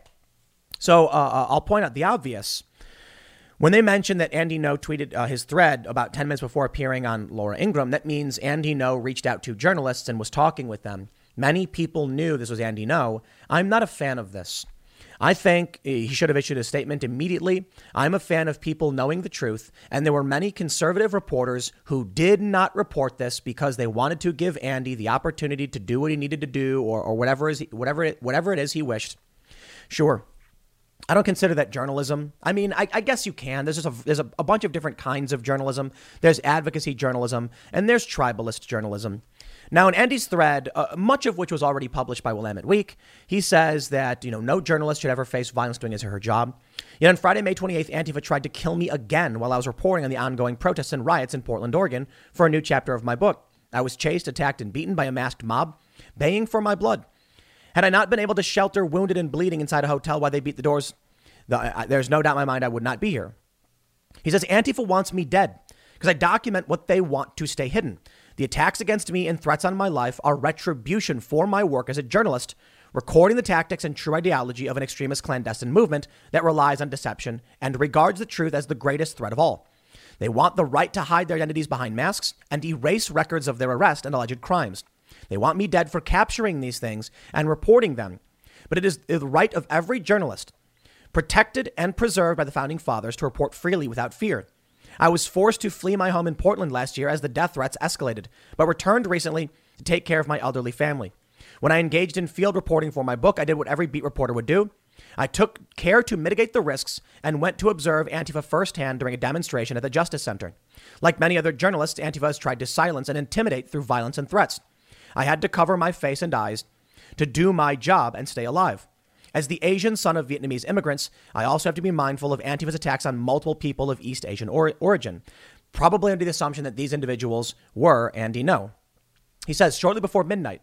S1: So I'll point out the obvious. When they mentioned that Andy Ngo tweeted his thread about 10 minutes before appearing on Laura Ingram, that means Andy Ngo reached out to journalists and was talking with them. Many people knew this was Andy Ngo. I'm not a fan of this. I think he should have issued a statement immediately. I'm a fan of people knowing the truth. And there were many conservative reporters who did not report this because they wanted to give Andy the opportunity to do what he needed to do or whatever it is he wished. Sure. I don't consider that journalism. I mean, I guess you can. There's a bunch of different kinds of journalism. There's advocacy journalism and there's tribalist journalism. Now, in Andy's thread, much of which was already published by Willamette Week, he says that, no journalist should ever face violence doing his or her job. Yet on Friday, May 28th, Antifa tried to kill me again while I was reporting on the ongoing protests and riots in Portland, Oregon for a new chapter of my book. I was chased, attacked, and beaten by a masked mob, baying for my blood. Had I not been able to shelter wounded and bleeding inside a hotel while they beat the doors, there's no doubt in my mind I would not be here. He says Antifa wants me dead because I document what they want to stay hidden. The attacks against me and threats on my life are retribution for my work as a journalist, recording the tactics and true ideology of an extremist clandestine movement that relies on deception and regards the truth as the greatest threat of all. They want the right to hide their identities behind masks and erase records of their arrest and alleged crimes. They want me dead for capturing these things and reporting them. But it is the right of every journalist, protected and preserved by the founding fathers, to report freely without fear. I was forced to flee my home in Portland last year as the death threats escalated, but returned recently to take care of my elderly family. When I engaged in field reporting for my book, I did what every beat reporter would do. I took care to mitigate the risks and went to observe Antifa firsthand during a demonstration at the Justice Center. Like many other journalists, Antifa has tried to silence and intimidate through violence and threats. I had to cover my face and eyes to do my job and stay alive. As the Asian son of Vietnamese immigrants, I also have to be mindful of Antifa's attacks on multiple people of East Asian origin, probably under the assumption that these individuals were Andy Ngo. He says, shortly before midnight,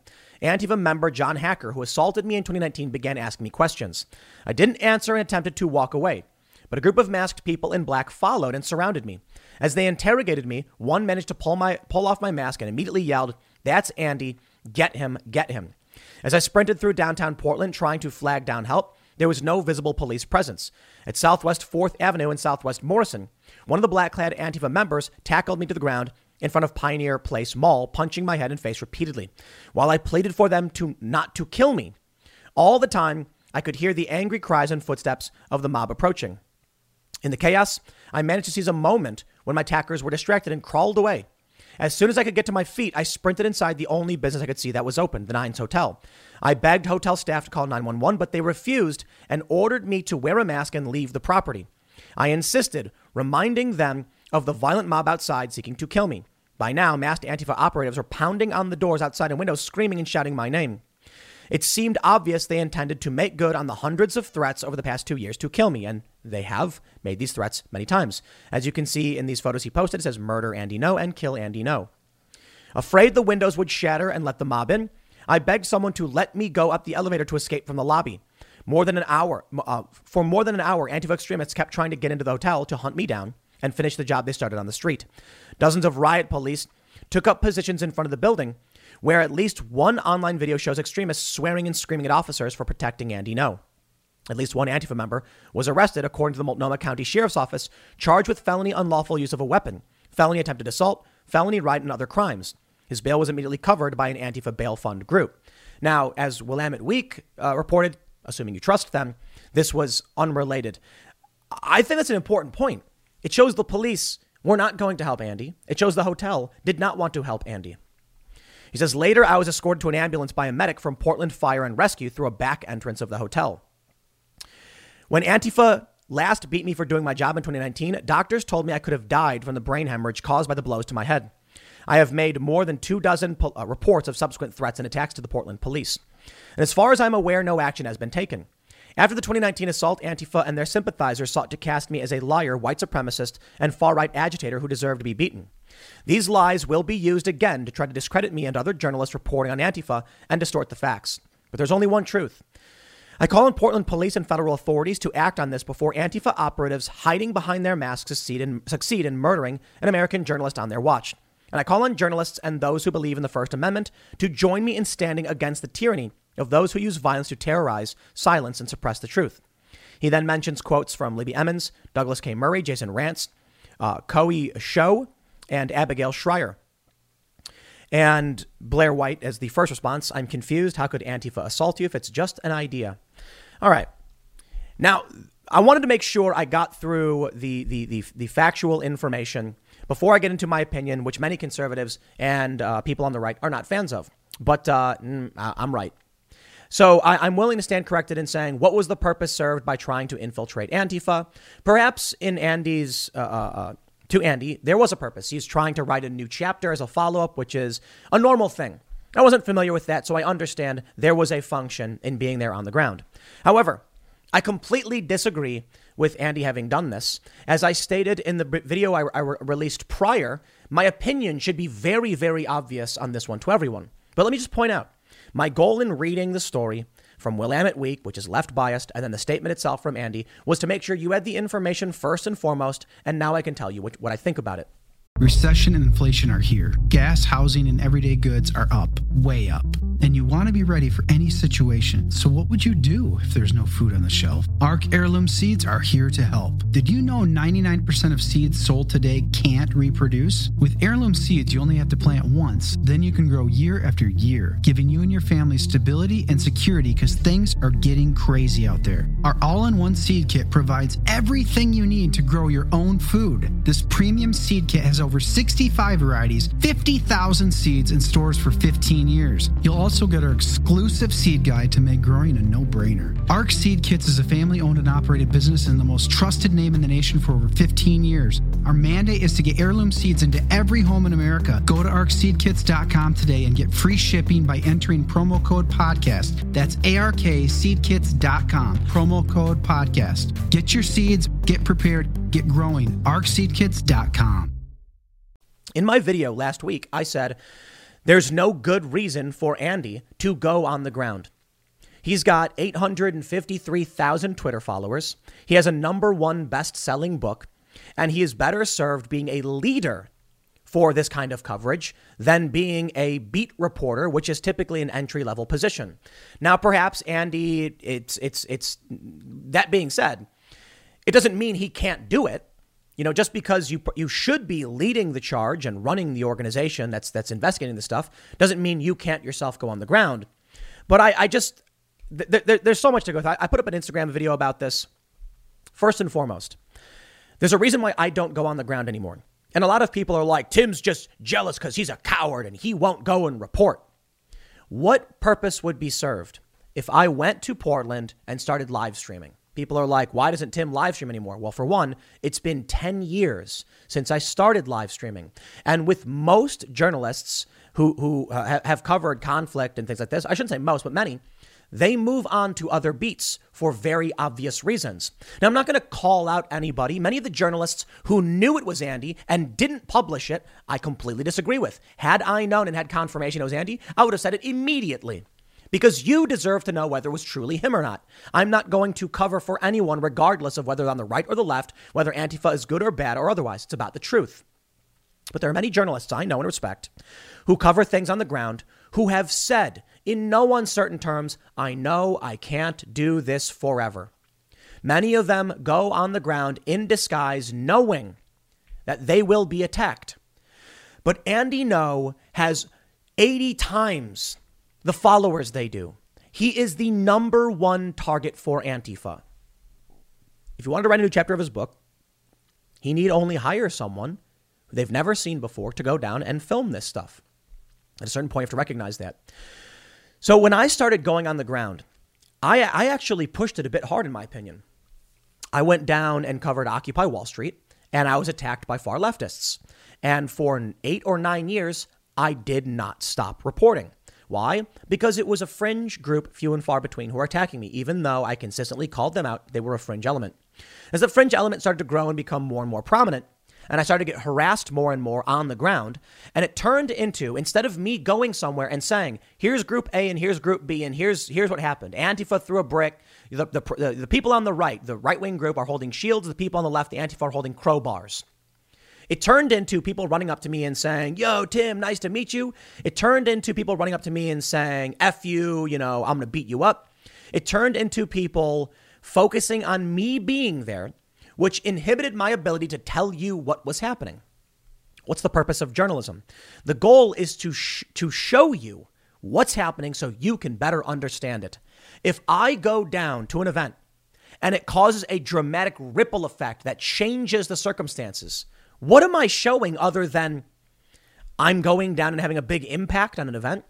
S1: Antifa member John Hacker, who assaulted me in 2019, began asking me questions. I didn't answer and attempted to walk away, but a group of masked people in black followed and surrounded me. As they interrogated me, one managed to pull off my mask and immediately yelled, "That's Andy. Get him, get him." As I sprinted through downtown Portland trying to flag down help, there was no visible police presence. At Southwest 4th Avenue and Southwest Morrison, one of the black-clad Antifa members tackled me to the ground in front of Pioneer Place Mall, punching my head and face repeatedly, while I pleaded for them not to kill me. All the time, I could hear the angry cries and footsteps of the mob approaching. In the chaos, I managed to seize a moment when my attackers were distracted and crawled away. As soon as I could get to my feet, I sprinted inside the only business I could see that was open, the Nines Hotel. I begged hotel staff to call 911, but they refused and ordered me to wear a mask and leave the property. I insisted, reminding them of the violent mob outside seeking to kill me. By now, masked Antifa operatives were pounding on the doors outside and windows, screaming and shouting my name. It seemed obvious they intended to make good on the hundreds of threats over the past 2 years to kill me, and they have made these threats many times. As you can see in these photos he posted, it says "Murder Andy No" and "Kill Andy No." Afraid the windows would shatter and let the mob in, I begged someone to let me go up the elevator to escape from the lobby. For more than an hour, Antifa extremists kept trying to get into the hotel to hunt me down and finish the job they started on the street. Dozens of riot police took up positions in front of the building, where at least one online video shows extremists swearing and screaming at officers for protecting Andy No. At least one Antifa member was arrested, according to the Multnomah County Sheriff's Office, charged with felony unlawful use of a weapon, felony attempted assault, felony riot, and other crimes. His bail was immediately covered by an Antifa bail fund group. Now, as Willamette Week reported, assuming you trust them, this was unrelated. I think that's an important point. It shows the police were not going to help Andy. It shows the hotel did not want to help Andy. He says, later I was escorted to an ambulance by a medic from Portland Fire and Rescue through a back entrance of the hotel. When Antifa last beat me for doing my job in 2019, doctors told me I could have died from the brain hemorrhage caused by the blows to my head. I have made more than 24 reports of subsequent threats and attacks to the Portland police. And as far as I'm aware, no action has been taken. After the 2019 assault, Antifa and their sympathizers sought to cast me as a liar, white supremacist, and far-right agitator who deserved to be beaten. These lies will be used again to try to discredit me and other journalists reporting on Antifa and distort the facts. But there's only one truth. I call on Portland police and federal authorities to act on this before Antifa operatives hiding behind their masks succeed in murdering an American journalist on their watch. And I call on journalists and those who believe in the First Amendment to join me in standing against the tyranny of those who use violence to terrorize, silence, and suppress the truth. He then mentions quotes from Libby Emmons, Douglas K. Murray, Jason Rantz, Coey Show, and Abigail Schreier. And Blair White as the first response, I'm confused. How could Antifa assault you if it's just an idea? All right. Now, I wanted to make sure I got through the factual information before I get into my opinion, which many conservatives and people on the right are not fans of. But I'm right. So I'm willing to stand corrected in saying, what was the purpose served by trying to infiltrate Antifa? Perhaps in Andy's, to Andy, there was a purpose. He's trying to write a new chapter as a follow-up, which is a normal thing. I wasn't familiar with that, so I understand there was a function in being there on the ground. However, I completely disagree with Andy having done this. As I stated in the video I released prior, my opinion should be very, very obvious on this one to everyone. But let me just point out, my goal in reading the story from Willamette Week, which is left biased, and then the statement itself from Andy, was to make sure you had the information first and foremost, and now I can tell you what I think about it.
S3: Recession and inflation are here. Gas, housing, and everyday goods are up, way up. And you want to be ready for any situation. So what would you do if there's no food on the shelf? ARC Heirloom Seeds are here to help. Did you know 99% of seeds sold today can't reproduce? With Heirloom Seeds, you only have to plant once. Then you can grow year after year, giving you and your family stability and security because things are getting crazy out there. Our all-in-one seed kit provides everything you need to grow your own food. This premium seed kit has over 65 varieties, 50,000 seeds in stores for 15 years. You'll also get our exclusive seed guide to make growing a no-brainer. ARC Seed Kits is a family-owned and operated business and the most trusted name in the nation for over 15 years. Our mandate is to get heirloom seeds into every home in America. Go to arcseedkits.com today and get free shipping by entering promo code podcast. That's ARKseedkits.com, promo code podcast. Get your seeds, get prepared, get growing. arcseedkits.com.
S1: In my video last week, I said There's no good reason for Andy to go on the ground. He's got 853,000 Twitter followers. He has a #1 best-selling book, and he is better served being a leader for this kind of coverage than being a beat reporter, which is typically an entry-level position. Now, perhaps Andy, it's that being said, it doesn't mean he can't do it. You know, just because you should be leading the charge and running the organization that's investigating this stuff doesn't mean you can't yourself go on the ground. But there's so much to go through. I put up an Instagram video about this. First and foremost, there's a reason why I don't go on the ground anymore. And a lot of people are like, Tim's just jealous because he's a coward and he won't go and report. What purpose would be served if I went to Portland and started live streaming? People are like, why doesn't Tim live stream anymore? Well, for one, it's been 10 years since I started live streaming. And with most journalists who have covered conflict and things like this, I shouldn't say most, but many, they move on to other beats for very obvious reasons. Now, I'm not going to call out anybody. Many of the journalists who knew it was Andy and didn't publish it, I completely disagree with. Had I known and had confirmation it was Andy, I would have said it immediately. Because you deserve to know whether it was truly him or not. I'm not going to cover for anyone, regardless of whether on the right or the left, whether Antifa is good or bad or otherwise. It's about the truth. But there are many journalists I know and respect who cover things on the ground who have said in no uncertain terms, I know I can't do this forever. Many of them go on the ground in disguise, knowing that they will be attacked. But Andy Ngo has 80 times the followers they do. He is the #1 target for Antifa. If you wanted to write a new chapter of his book, he need only hire someone who they've never seen before to go down and film this stuff. At a certain point, you have to recognize that. So when I started going on the ground, I actually pushed it a bit hard, in my opinion. I went down and covered Occupy Wall Street, and I was attacked by far leftists. And for 8 or 9 years, I did not stop reporting. Why? Because it was a fringe group, few and far between, who were attacking me. Even though I consistently called them out, they were a fringe element. As the fringe element started to grow and become more and more prominent, and I started to get harassed more and more on the ground, and it turned into, instead of me going somewhere and saying, here's group A and here's group B and here's what happened. Antifa threw a brick. The people on the right-wing group are holding shields. The people on the left, the Antifa, are holding crowbars. It turned into people running up to me and saying, yo, Tim, nice to meet you. It turned into people running up to me and saying, F you, I'm going to beat you up. It turned into people focusing on me being there, which inhibited my ability to tell you what was happening. What's the purpose of journalism? The goal is to show you what's happening so you can better understand it. If I go down to an event and it causes a dramatic ripple effect that changes the circumstances, what am I showing other than I'm going down and having a big impact on an event?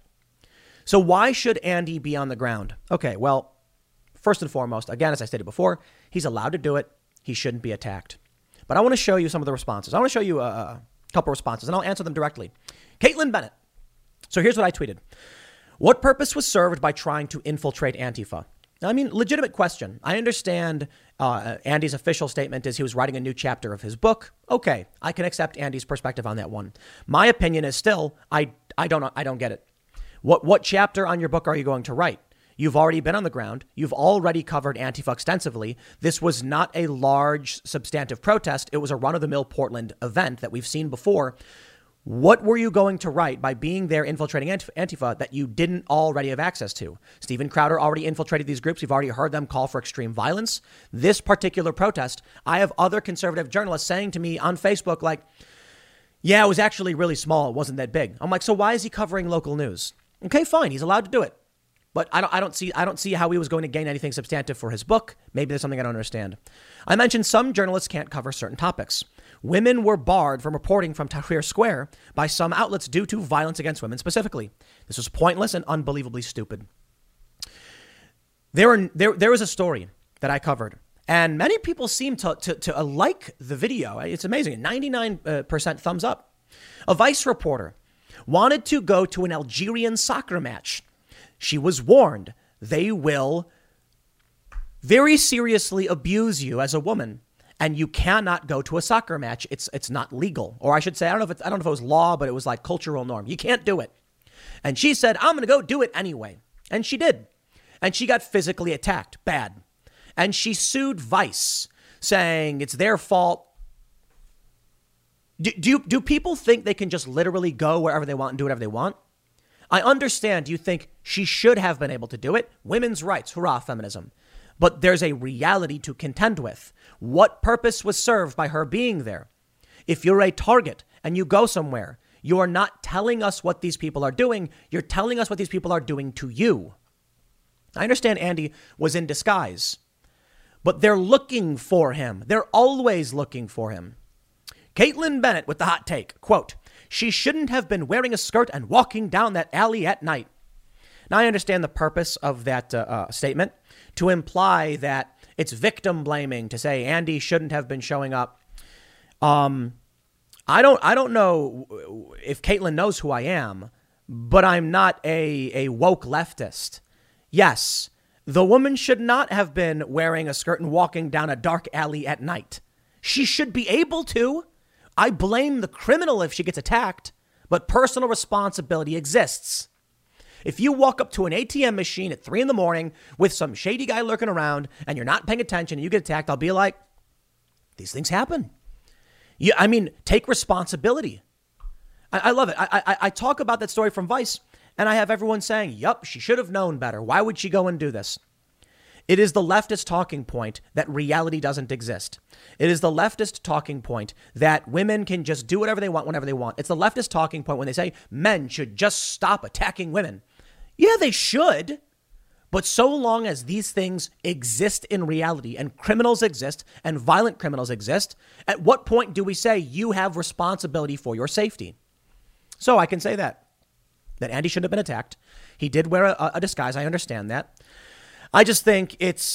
S1: So why should Andy be on the ground? Okay, well, first and foremost, again, as I stated before, he's allowed to do it. He shouldn't be attacked. But I want to show you some of the responses. I want to show you a couple responses, and I'll answer them directly. Caitlin Bennett. So here's what I tweeted. What purpose was served by trying to infiltrate Antifa? I mean, legitimate question. I understand Andy's official statement is he was writing a new chapter of his book. Okay, I can accept Andy's perspective on that one. My opinion is still, I don't get it. What chapter on your book are you going to write? You've already been on the ground. You've already covered Antifa extensively. This was not a large substantive protest. It was a run-of-the-mill Portland event that we've seen before. What were you going to write by being there infiltrating Antifa that you didn't already have access to? Steven Crowder already infiltrated these groups. You've already heard them call for extreme violence. This particular protest, I have other conservative journalists saying to me on Facebook, like, yeah, it was actually really small. It wasn't that big. I'm like, so why is he covering local news? Okay, fine. He's allowed to do it. But I don't see how he was going to gain anything substantive for his book. Maybe there's something I don't understand. I mentioned some journalists can't cover certain topics. Women were barred from reporting from Tahrir Square by some outlets due to violence against women specifically. This was pointless and unbelievably stupid. There was a story that I covered, and many people seem to like the video. It's amazing. 99% thumbs up. A Vice reporter wanted to go to an Algerian soccer match. She was warned they will very seriously abuse you as a woman, and you cannot go to a soccer match. It's not legal. Or I should say, I don't know if it was law, but it was like cultural norm. You can't do it. And she said, I'm going to go do it anyway. And she did. And she got physically attacked. Bad. And she sued Vice, saying it's their fault. Do people think they can just literally go wherever they want and do whatever they want? I understand you think she should have been able to do it. Women's rights, hurrah, feminism. But there's a reality to contend with. What purpose was served by her being there? If you're a target and you go somewhere, you are not telling us what these people are doing. You're telling us what these people are doing to you. I understand Andy was in disguise, but they're looking for him. They're always looking for him. Caitlin Bennett with the hot take, quote, she shouldn't have been wearing a skirt and walking down that alley at night. Now, I understand the purpose of that statement to imply that it's victim blaming, to say Andy shouldn't have been showing up. I don't know if Caitlin knows who I am, but I'm not a woke leftist. Yes, the woman should not have been wearing a skirt and walking down a dark alley at night. She should be able to. I blame the criminal if she gets attacked, but personal responsibility exists. If you walk up to an ATM machine at 3 a.m. with some shady guy lurking around and you're not paying attention and you get attacked, I'll be like, these things happen. Take responsibility. I love it. I talk about that story from Vice and I have everyone saying, yup, she should have known better. Why would she go and do this? It is the leftist talking point that reality doesn't exist. It is the leftist talking point that women can just do whatever they want whenever they want. It's the leftist talking point when they say men should just stop attacking women. Yeah, they should. But so long as these things exist in reality and criminals exist and violent criminals exist, at what point do we say you have responsibility for your safety? So I can say that Andy shouldn't have been attacked. He did wear a disguise. I understand that. I just think it's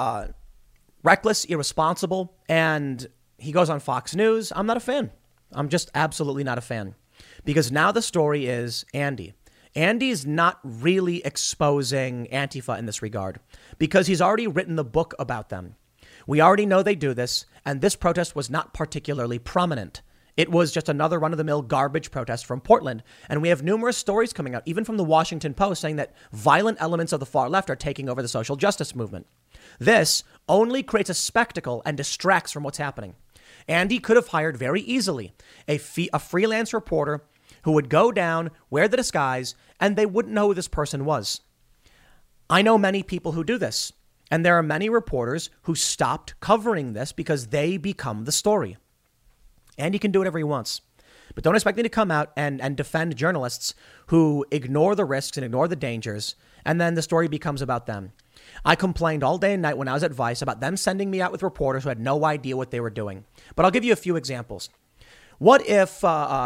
S1: reckless, irresponsible, and he goes on Fox News. I'm not a fan. I'm just absolutely not a fan. Because now the story is Andy. Andy's not really exposing Antifa in this regard because he's already written the book about them. We already know they do this, and this protest was not particularly prominent. It was just another run-of-the-mill garbage protest from Portland. And we have numerous stories coming out, even from the Washington Post, saying that violent elements of the far left are taking over the social justice movement. This only creates a spectacle and distracts from what's happening. Andy could have hired very easily a freelance reporter who would go down, wear the disguise, and they wouldn't know who this person was. I know many people who do this, and there are many reporters who stopped covering this because they become the story. Andy can do whatever he wants, but don't expect me to come out and defend journalists who ignore the risks and ignore the dangers, and then the story becomes about them. I complained all day and night when I was at Vice about them sending me out with reporters who had no idea what they were doing. But I'll give you a few examples. What if,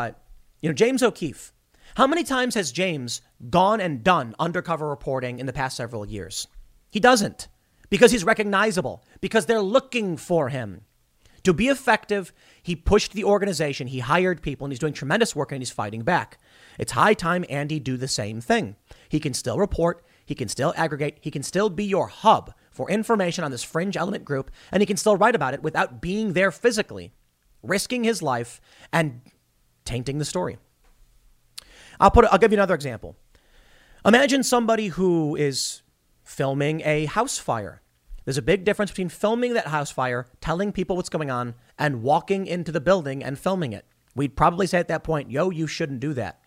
S1: James O'Keefe, how many times has James gone and done undercover reporting in the past several years? He doesn't, because he's recognizable, because they're looking for him. To be effective, he pushed the organization, he hired people, and he's doing tremendous work, and he's fighting back. It's high time Andy do the same thing. He can still report, he can still aggregate, he can still be your hub for information on this fringe element group, and he can still write about it without being there physically, risking his life and tainting the story. I'll give you another example. Imagine somebody who is filming a house fire. There's a big difference between filming that house fire, telling people what's going on, and walking into the building and filming it. We'd probably say at that point, you shouldn't do that.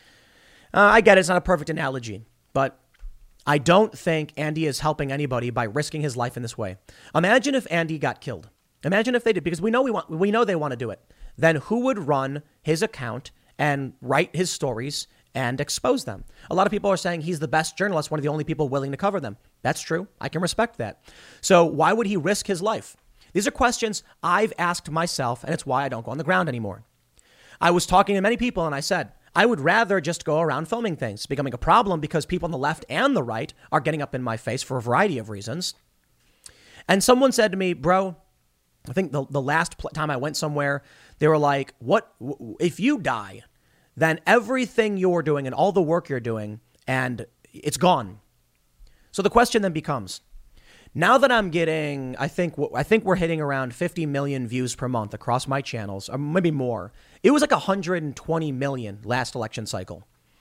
S1: I get it's not a perfect analogy, but I don't think Andy is helping anybody by risking his life in this way. Imagine if Andy got killed. Imagine if they did, because we know they want to do it. Then who would run his account and write his stories and expose them? A lot of people are saying he's the best journalist, one of the only people willing to cover them. That's true. I can respect that. So why would he risk his life? These are questions I've asked myself, and it's why I don't go on the ground anymore. I was talking to many people and I said, I would rather just go around filming things. It's becoming a problem because people on the left and the right are getting up in my face for a variety of reasons. And someone said to me, bro, I think the last time I went somewhere, they were like, what if you die, then everything you're doing and all the work you're doing, and it's gone. So the question then becomes, now that I'm getting, I think we're hitting around 50 million views per month across my channels, or maybe more. It was like 120 million last election cycle.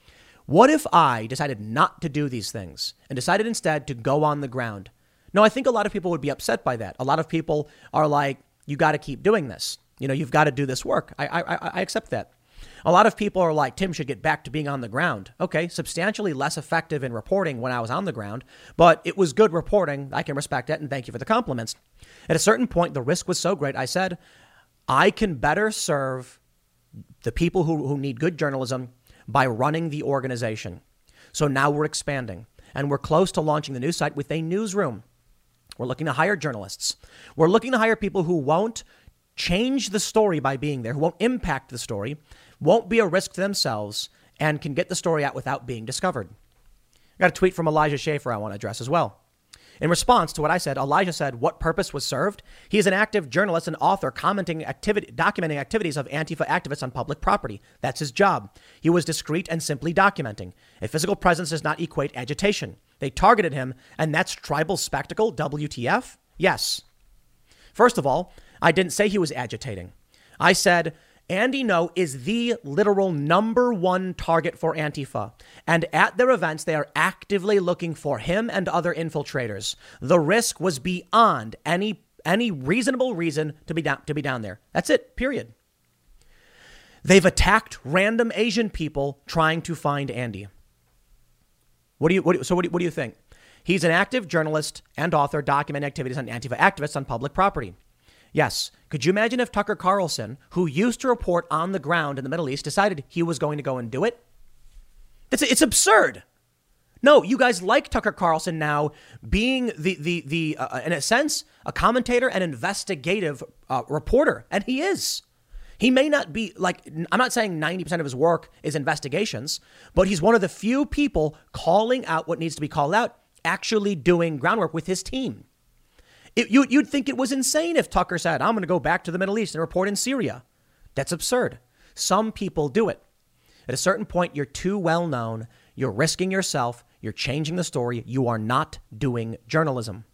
S1: What if I decided not to do these things and decided instead to go on the ground? No, I think a lot of people would be upset by that. A lot of people are like, you got to keep doing this. You've got to do this work. I accept that. A lot of people are like, Tim should get back to being on the ground. Okay, substantially less effective in reporting when I was on the ground, but it was good reporting. I can respect it, and thank you for the compliments. At a certain point, the risk was so great, I said, I can better serve the people who need good journalism by running the organization. So now we're expanding, and we're close to launching the news site with a newsroom. We're looking to hire journalists. We're looking to hire people who won't change the story by being there, who won't impact the story, won't be a risk to themselves, and can get the story out without being discovered. I got a tweet from Elijah Schaffer I want to address as well. In response to what I said, Elijah said, what purpose was served? He is an active journalist and author documenting activities of Antifa activists on public property. That's his job. He was discreet and simply documenting. A physical presence does not equate agitation. They targeted him, and that's tribal spectacle, WTF? Yes. First of all, I didn't say he was agitating. I said, Andy Ngo is the literal number one target for Antifa. And at their events, they are actively looking for him and other infiltrators. The risk was beyond any reasonable reason to be down there. That's it, period. They've attacked random Asian people trying to find Andy. What do you think? He's an active journalist and author documenting activities on Antifa activists on public property. Yes. Could you imagine if Tucker Carlson, who used to report on the ground in the Middle East, decided he was going to go and do it? It's absurd. No, you guys like Tucker Carlson now being in a sense, a commentator and investigative reporter. And he is. He may not be I'm not saying 90% of his work is investigations, but he's one of the few people calling out what needs to be called out, actually doing groundwork with his team. You'd think it was insane if Tucker said, I'm going to go back to the Middle East and report in Syria. That's absurd. Some people do it. At a certain point, you're too well known. You're risking yourself. You're changing the story. You are not doing journalism.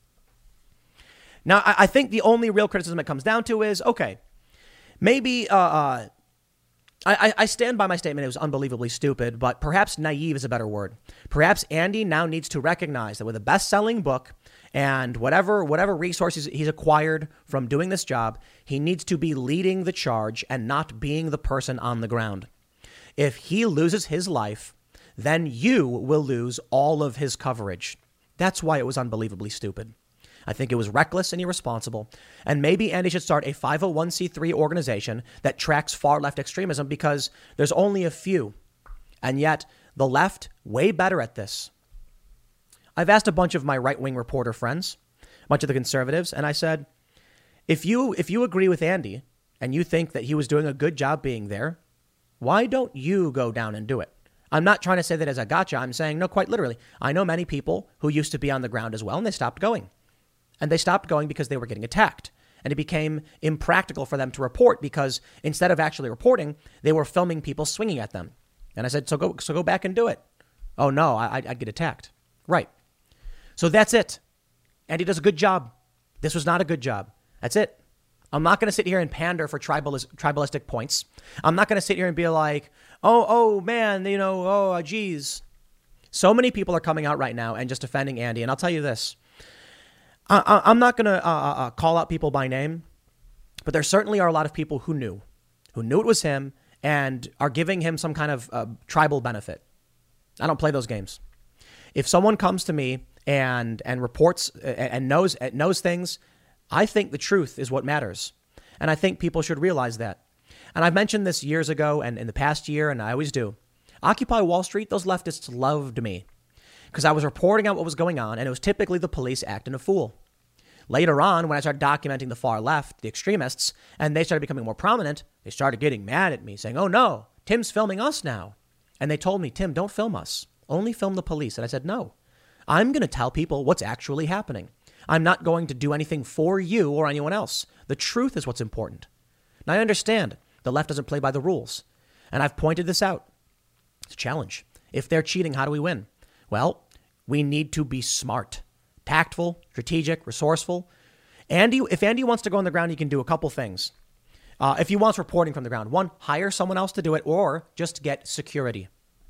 S1: Now, I think the only real criticism it comes down to is, okay, maybe I stand by my statement. It was unbelievably stupid, but perhaps naive is a better word. Perhaps Andy now needs to recognize that with a best-selling book and whatever resources he's acquired from doing this job, he needs to be leading the charge and not being the person on the ground. If he loses his life, then you will lose all of his coverage. That's why it was unbelievably stupid. I think it was reckless and irresponsible. And maybe Andy should start a 501c3 organization that tracks far left extremism, because there's only a few. And yet the left, way better at this. I've asked a bunch of my right-wing reporter friends, a bunch of the conservatives, and I said, if you agree with Andy and you think that he was doing a good job being there, why don't you go down and do it? I'm not trying to say that as a gotcha. I'm saying, no, quite literally. I know many people who used to be on the ground as well, and they stopped going. And they stopped going because they were getting attacked. And it became impractical for them to report because instead of actually reporting, they were filming people swinging at them. And I said, so go back and do it. Oh, no, I'd get attacked. Right. So that's it. Andy does a good job. This was not a good job. That's it. I'm not going to sit here and pander for tribalistic points. I'm not going to sit here and be like, oh, man, geez. So many people are coming out right now and just defending Andy. And I'll tell you this. I'm not going to call out people by name, but there certainly are a lot of people who knew it was him and are giving him some kind of tribal benefit. I don't play those games. If someone comes to me and reports and knows things, I think the truth is what matters. And I think people should realize that. And I've mentioned this years ago and in the past year, and I always do. Occupy Wall Street, those leftists loved me because I was reporting on what was going on, and it was typically the police acting a fool. Later on, when I started documenting the far left, the extremists, and they started becoming more prominent, they started getting mad at me, saying, oh, no, Tim's filming us now. And they told me, Tim, don't film us. Only film the police. And I said, no, I'm going to tell people what's actually happening. I'm not going to do anything for you or anyone else. The truth is what's important. Now, I understand the left doesn't play by the rules, and I've pointed this out. It's a challenge. If they're cheating, how do we win? Well, we need to be smart, tactful, strategic, resourceful. If Andy wants to go on the ground, he can do a couple things. If he wants reporting from the ground, one, hire someone else to do it, or just get security.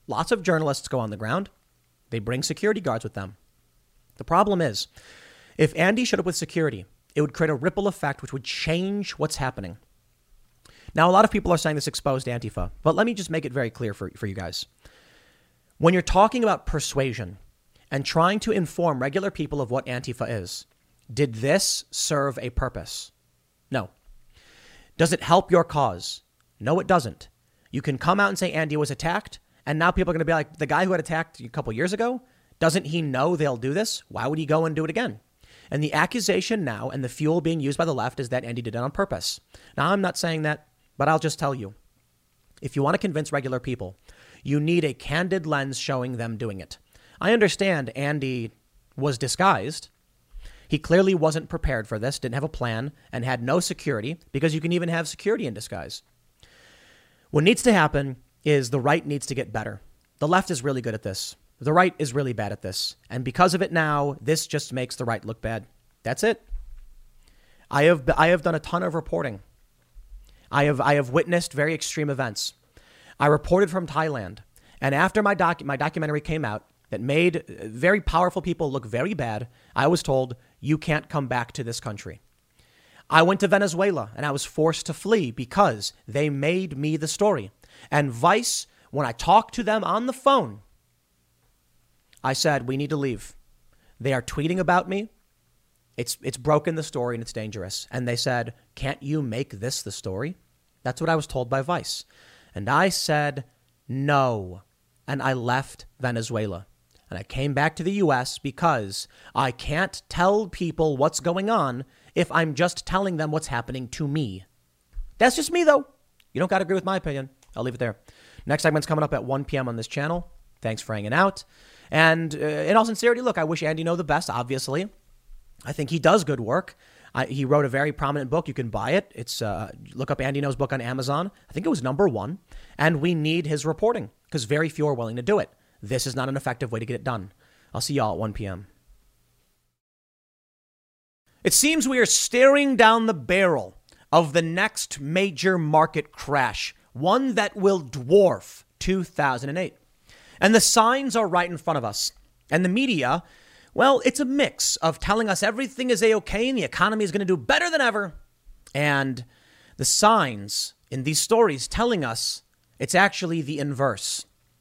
S1: Lots of journalists go on the ground. They bring security guards with them. The problem is, if Andy showed up with security, it would create a ripple effect which would change what's happening. Now, a lot of people are saying this exposed Antifa, but let me just make it very clear for you guys. When you're talking about persuasion and trying to inform regular people of what Antifa is, did this serve a purpose? No. Does it help your cause? No, it doesn't. You can come out and say Andy was attacked, and now people are going to be like, the guy who had attacked you a couple years ago, doesn't he know they'll do this? Why would he go and do it again? And the accusation now and the fuel being used by the left is that Andy did it on purpose. Now, I'm not saying that, but I'll just tell you, if you want to convince regular people, you need a candid lens showing them doing it. I understand Andy was disguised. He clearly wasn't prepared for this, didn't have a plan, and had no security, because you can even have security in disguise. What needs to happen is the right needs to get better. The left is really good at this. The right is really bad at this. And because of it now, this just makes the right look bad. That's it. I have done a ton of reporting. I have witnessed very extreme events. I reported from Thailand. And after my documentary came out that made very powerful people look very bad, I was told, you can't come back to this country. I went to Venezuela and I was forced to flee because they made me the story. And Vice, when I talked to them on the phone, I said, we need to leave. They are tweeting about me. It's broken the story and it's dangerous. And they said, can't you make this the story? That's what I was told by Vice. And I said, no. And I left Venezuela. And I came back to the U.S. because I can't tell people what's going on if I'm just telling them what's happening to me. That's just me, though. You don't got to agree with my opinion. I'll leave it there. Next segment's coming up at 1 p.m. on this channel. Thanks for hanging out. And in all sincerity, look, I wish Andy the best, obviously. I think he does good work. He wrote a very prominent book. You can buy it. It's look up Andy Ngo's book on Amazon. I think it was #1. And we need his reporting because very few are willing to do it. This is not an effective way to get it done. I'll see y'all at 1 p.m. It seems we are staring down the barrel of the next major market crash, one that will dwarf 2008. And the signs are right in front of us. And the media, well, it's a mix of telling us everything is A-okay and the economy is going to do better than ever. And the signs in these stories telling us it's actually the inverse.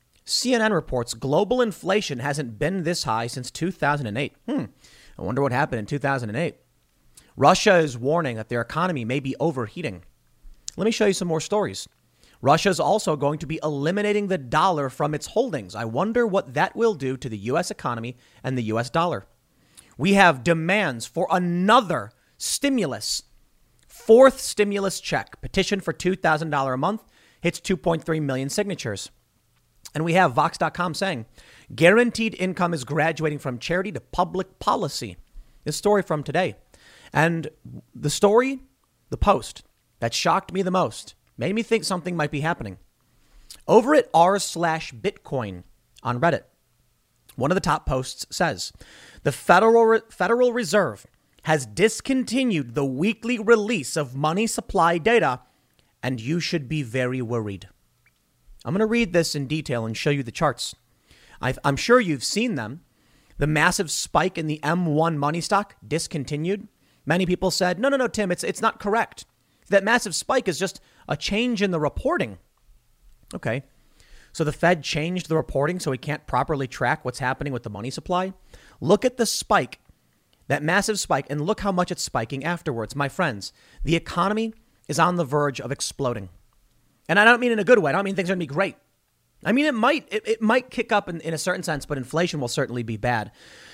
S1: CNN reports global inflation hasn't been this high since 2008. I wonder what happened in 2008. Russia is warning that their economy may be overheating. Let me show you some more stories. Russia is also going to be eliminating the dollar from its holdings. I wonder what that will do to the U.S. economy and the U.S. dollar. We have demands for another stimulus. Fourth stimulus check. Petition for $2,000 a month hits 2.3 million signatures. And we have Vox.com saying, guaranteed income is graduating from charity to public policy. This story from today. And the story, the post that shocked me the most, made me think something might be happening. Over at r/Bitcoin on Reddit, one of the top posts says, the Federal Reserve has discontinued the weekly release of money supply data, and you should be very worried. I'm going to read this in detail and show you the charts. I'm sure you've seen them. The massive spike in the M1 money stock discontinued. Many people said, no, Tim, it's not correct. That massive spike is just a change in the reporting. Okay. So the Fed changed the reporting so we can't properly track what's happening with the money supply. Look at the spike, that massive spike, and look how much it's spiking afterwards. My friends, the economy is on the verge of exploding. And I don't mean in a good way. I don't mean things are going to be great. I mean, it might kick up in a certain sense, but inflation will certainly be bad.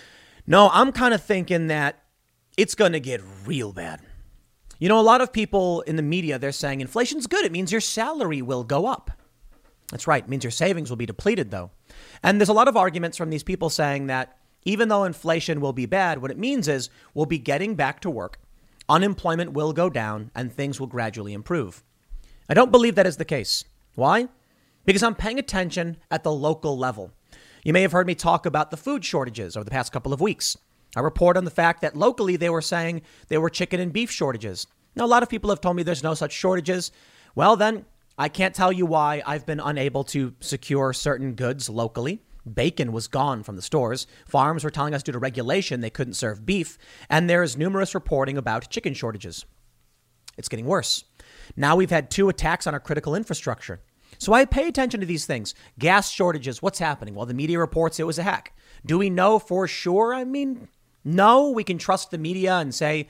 S1: No, I'm kind of thinking that it's going to get real bad. You know, a lot of people in the media, they're saying inflation's good. It means your salary will go up. That's right. It means your savings will be depleted, though. And there's a lot of arguments from these people saying that even though inflation will be bad, what it means is we'll be getting back to work. Unemployment will go down and things will gradually improve. I don't believe that is the case. Why? Because I'm paying attention at the local level. You may have heard me talk about the food shortages over the past couple of weeks. I report on the fact that locally they were saying there were chicken and beef shortages. Now, a lot of people have told me there's no such shortages. Well, then I can't tell you why I've been unable to secure certain goods locally. Bacon was gone from the stores. Farms were telling us due to regulation they couldn't serve beef. And there's numerous reporting about chicken shortages. It's getting worse. Now we've had 2 attacks on our critical infrastructure. So I pay attention to these things. Gas shortages, what's happening? Well, the media reports it was a hack. Do we know for sure? I mean, no, we can trust the media and say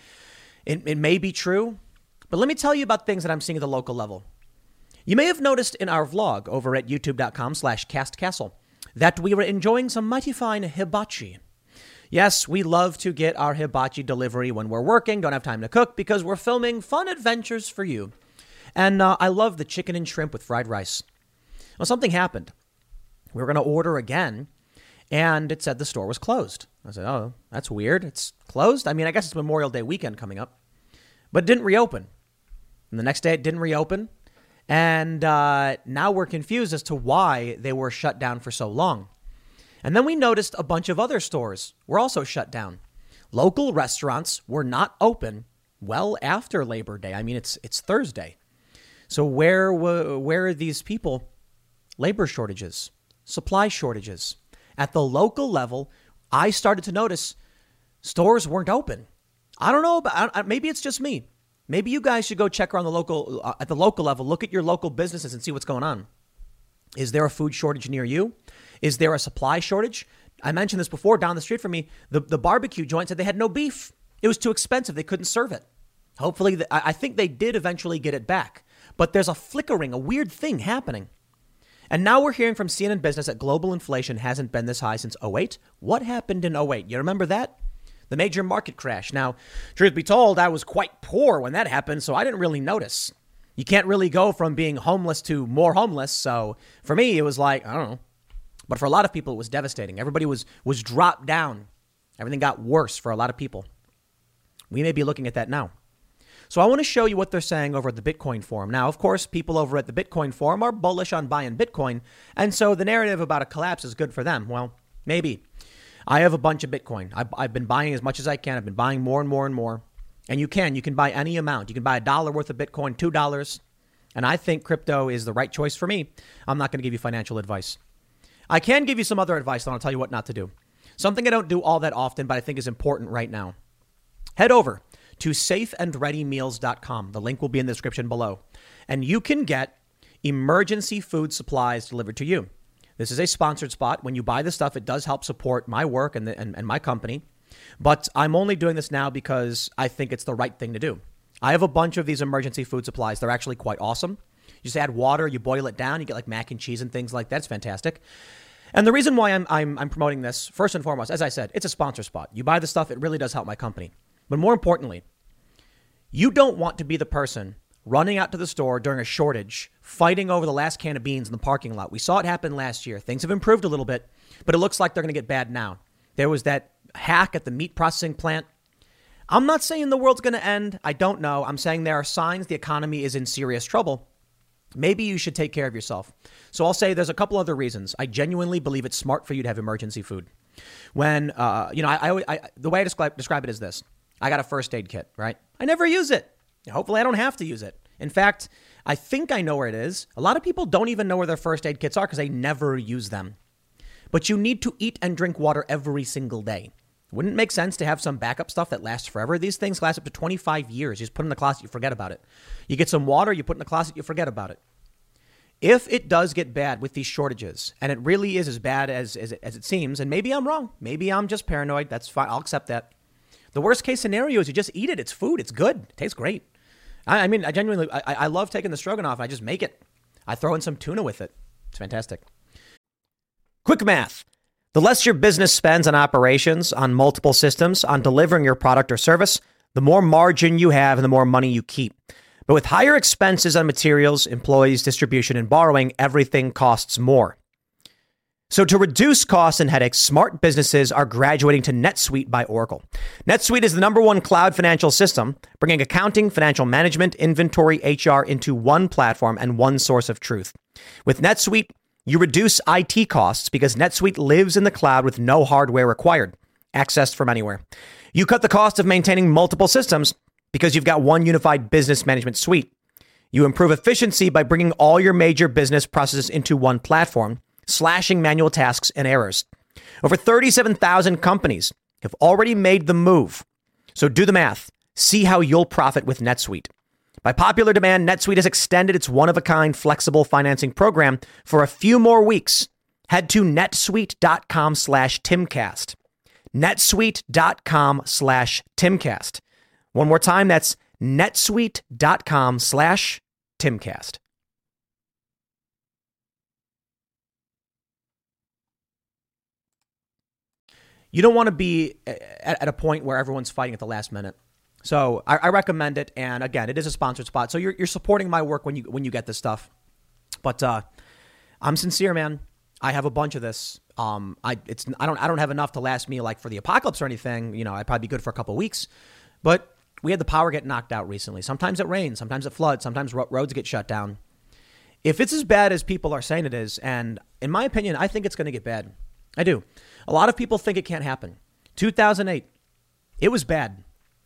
S1: it may be true. But let me tell you about things that I'm seeing at the local level. You may have noticed in our vlog over at youtube.com/castcastle that we were enjoying some mighty fine hibachi. Yes, we love to get our hibachi delivery when we're working, don't have time to cook because we're filming fun adventures for you. And I love the chicken and shrimp with fried rice. Well, something happened. We were going to order again, and it said the store was closed. I said, oh, that's weird. It's closed? I mean, I guess it's Memorial Day weekend coming up. But it didn't reopen. And the next day it didn't reopen. And now we're confused as to why they were shut down for so long. And then we noticed a bunch of other stores were also shut down. Local restaurants were not open well after Labor Day. I mean, it's Thursday. So where are these people? Labor shortages, supply shortages. At the local level, I started to notice stores weren't open. I don't know, but maybe it's just me. Maybe you guys should go check around at the local level, look at your local businesses and see what's going on. Is there a food shortage near you? Is there a supply shortage? I mentioned this before down the street from me. The barbecue joint said they had no beef. It was too expensive. They couldn't serve it. Hopefully, I think they did eventually get it back. But there's a flickering, a weird thing happening. And now we're hearing from CNN Business that global inflation hasn't been this high since 2008. What happened in 2008? You remember that? The major market crash. Now, truth be told, I was quite poor when that happened, so I didn't really notice. You can't really go from being homeless to more homeless. So for me, it was like, I don't know. But for a lot of people, it was devastating. Everybody was dropped down. Everything got worse for a lot of people. We may be looking at that now. So I want to show you what they're saying over at the Bitcoin Forum. Now, of course, people over at the Bitcoin Forum are bullish on buying Bitcoin. And so the narrative about a collapse is good for them. Well, maybe. I have a bunch of Bitcoin. I've been buying as much as I can. I've been buying more and more and more. And you can buy any amount. You can buy $1 worth of Bitcoin, $2. And I think crypto is the right choice for me. I'm not going to give you financial advice. I can give you some other advice, and I'll tell you what not to do. Something I don't do all that often, but I think is important right now. Head over to safeandreadymeals.com. The link will be in the description below. And you can get emergency food supplies delivered to you. This is a sponsored spot. When you buy the stuff, it does help support my work and my company. But I'm only doing this now because I think it's the right thing to do. I have a bunch of these emergency food supplies. They're actually quite awesome. You just add water, you boil it down, you get like mac and cheese and things like that. It's fantastic. And the reason why I'm promoting this, first and foremost, as I said, it's a sponsor spot. You buy the stuff, it really does help my company. But more importantly, you don't want to be the person running out to the store during a shortage, fighting over the last can of beans in the parking lot. We saw it happen last year. Things have improved a little bit, but it looks like they're going to get bad now. There was that hack at the meat processing plant. I'm not saying the world's going to end. I don't know. I'm saying there are signs the economy is in serious trouble. Maybe you should take care of yourself. So I'll say there's a couple other reasons. I genuinely believe it's smart for you to have emergency food. When, the way I describe it is this. I got a first aid kit, right? I never use it. Hopefully I don't have to use it. In fact, I think I know where it is. A lot of people don't even know where their first aid kits are because they never use them. But you need to eat and drink water every single day. Wouldn't it make sense to have some backup stuff that lasts forever? These things last up to 25 years. You just put it in the closet, you forget about it. You get some water, you put it in the closet, you forget about it. If it does get bad with these shortages, and it really is as bad as it seems, and maybe I'm wrong, maybe I'm just paranoid, that's fine, I'll accept that. The worst case scenario is you just eat it. It's food. It's good. It tastes great. I mean, I genuinely, I love taking the stroganoff. I just make it. I throw in some tuna with it. It's fantastic. Quick math. The less your business spends on operations, on multiple systems, on delivering your product or service, the more margin you have and the more money you keep. But with higher expenses on materials, employees, distribution, and borrowing, everything costs more. So to reduce costs and headaches, smart businesses are graduating to NetSuite by Oracle. NetSuite is the #1 cloud financial system, bringing accounting, financial management, inventory, HR into one platform and one source of truth. With NetSuite, you reduce IT costs because NetSuite lives in the cloud with no hardware required, accessed from anywhere. You cut the cost of maintaining multiple systems because you've got one unified business management suite. You improve efficiency by bringing all your major business processes into one platform, slashing manual tasks and errors. Over 37,000 companies have already made the move. So do the math. See how you'll profit with NetSuite. By popular demand, NetSuite has extended its one-of-a-kind flexible financing program for a few more weeks. Head to netsuite.com/Timcast. netsuite.com/Timcast. One more time, that's netsuite.com/Timcast. You don't want to be at a point where everyone's fighting at the last minute. So I recommend it. And again, it is a sponsored spot. So you're supporting my work when you get this stuff. But I'm sincere, man. I have a bunch of this. I don't have enough to last me like for the apocalypse or anything. You know, I'd probably be good for a couple of weeks. But we had the power get knocked out recently. Sometimes it rains, sometimes it floods, sometimes roads get shut down. If it's as bad as people are saying it is, and in my opinion, I think it's going to get bad. I do. A lot of people think it can't happen. 2008, it was bad.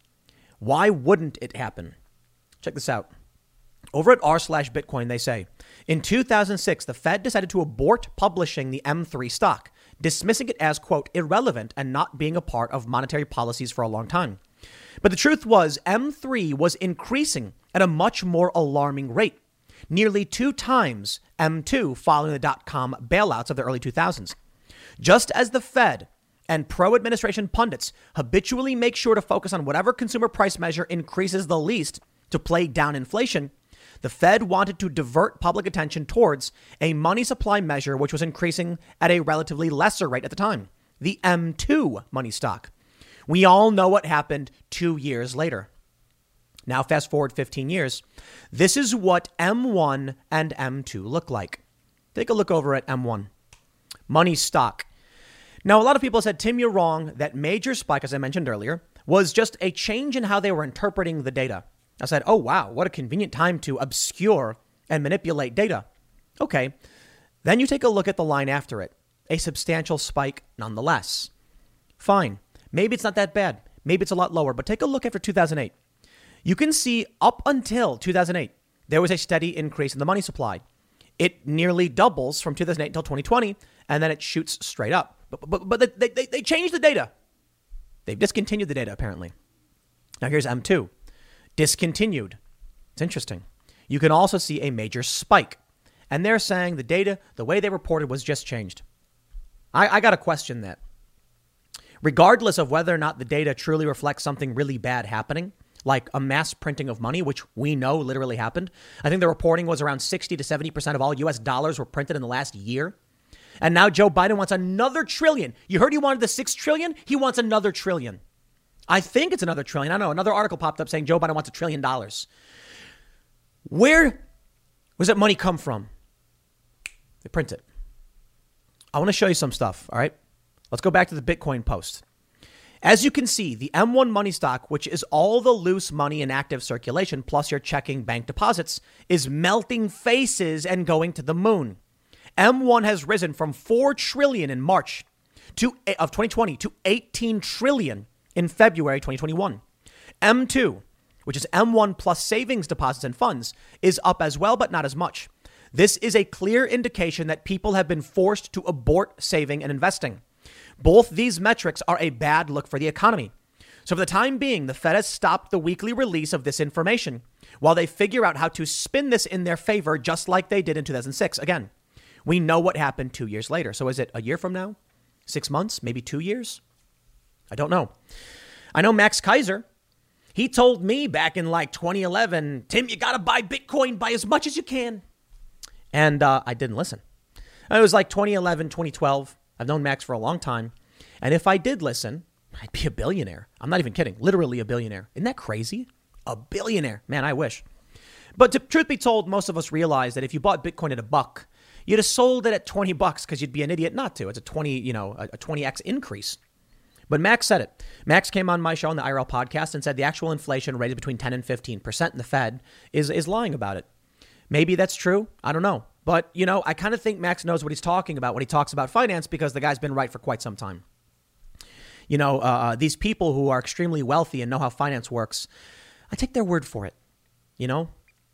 S1: Why wouldn't it happen? Check this out. Over at r/Bitcoin, they say, in 2006, the Fed decided to abort publishing the M3 stock, dismissing it as, quote, irrelevant and not being a part of monetary policies for a long time. But the truth was M3 was increasing at a much more alarming rate, nearly 2 times M2 following the dot-com bailouts of the early 2000s. Just as the Fed and pro-administration pundits habitually make sure to focus on whatever consumer price measure increases the least to play down inflation, the Fed wanted to divert public attention towards a money supply measure which was increasing at a relatively lesser rate at the time, the M2 money stock. We all know what happened 2 years later. Now, fast forward 15 years. This is what M1 and M2 look like. Take a look over at M1. Money stock. Now, a lot of people said, Tim, you're wrong. That major spike, as I mentioned earlier, was just a change in how they were interpreting the data. I said, oh, wow, what a convenient time to obscure and manipulate data. Okay. Then you take a look at the line after it. A substantial spike nonetheless. Fine. Maybe it's not that bad. Maybe it's a lot lower. But take a look after 2008. You can see up until 2008, there was a steady increase in the money supply. It nearly doubles from 2008 until 2020, and then it shoots straight up. But they changed the data. They've discontinued the data, apparently. Now here's M2. Discontinued. It's interesting. You can also see a major spike. And they're saying the data, the way they reported was just changed. I got to question that. Regardless of whether or not the data truly reflects something really bad happening, like a mass printing of money, which we know literally happened. I think the reporting was around 60 to 70% of all US dollars were printed in the last year. And now Joe Biden wants another trillion. You heard he wanted the 6 trillion? He wants another trillion. I think it's another trillion. I don't know. Another article popped up saying Joe Biden wants $1 trillion. Where does that money come from? They print it. I want to show you some stuff. All right. Let's go back to the Bitcoin post. As you can see, the M1 money stock, which is all the loose money in active circulation, plus your checking bank deposits, is melting faces and going to the moon. M1 has risen from 4 trillion in March of 2020 to 18 trillion in February 2021. M2, which is M1 plus savings deposits and funds, is up as well, but not as much. This is a clear indication that people have been forced to abort saving and investing. Both these metrics are a bad look for the economy. So for the time being, the Fed has stopped the weekly release of this information while they figure out how to spin this in their favor, just like they did in 2006. Again, we know what happened 2 years later. So is it a year from now? 6 months? Maybe 2 years? I don't know. I know Max Kaiser. He told me back in like 2011, Tim, you got to buy Bitcoin, buy as much as you can. And I didn't listen. It was like 2011, 2012. I've known Max for a long time. And if I did listen, I'd be a billionaire. I'm not even kidding. Literally a billionaire. Isn't that crazy? A billionaire. Man, I wish. But truth be told, most of us realize that if you bought Bitcoin at $1, you'd have sold it at $20 because you'd be an idiot not to. It's a 20x increase. But Max said it. Max came on my show on the IRL podcast and said the actual inflation rate is between 10 and 15%, and the Fed is lying about it. Maybe that's true. I don't know. But, I kind of think Max knows what he's talking about when he talks about finance because the guy's been right for quite some time. These people who are extremely wealthy and know how finance works, I take their word for it. Here's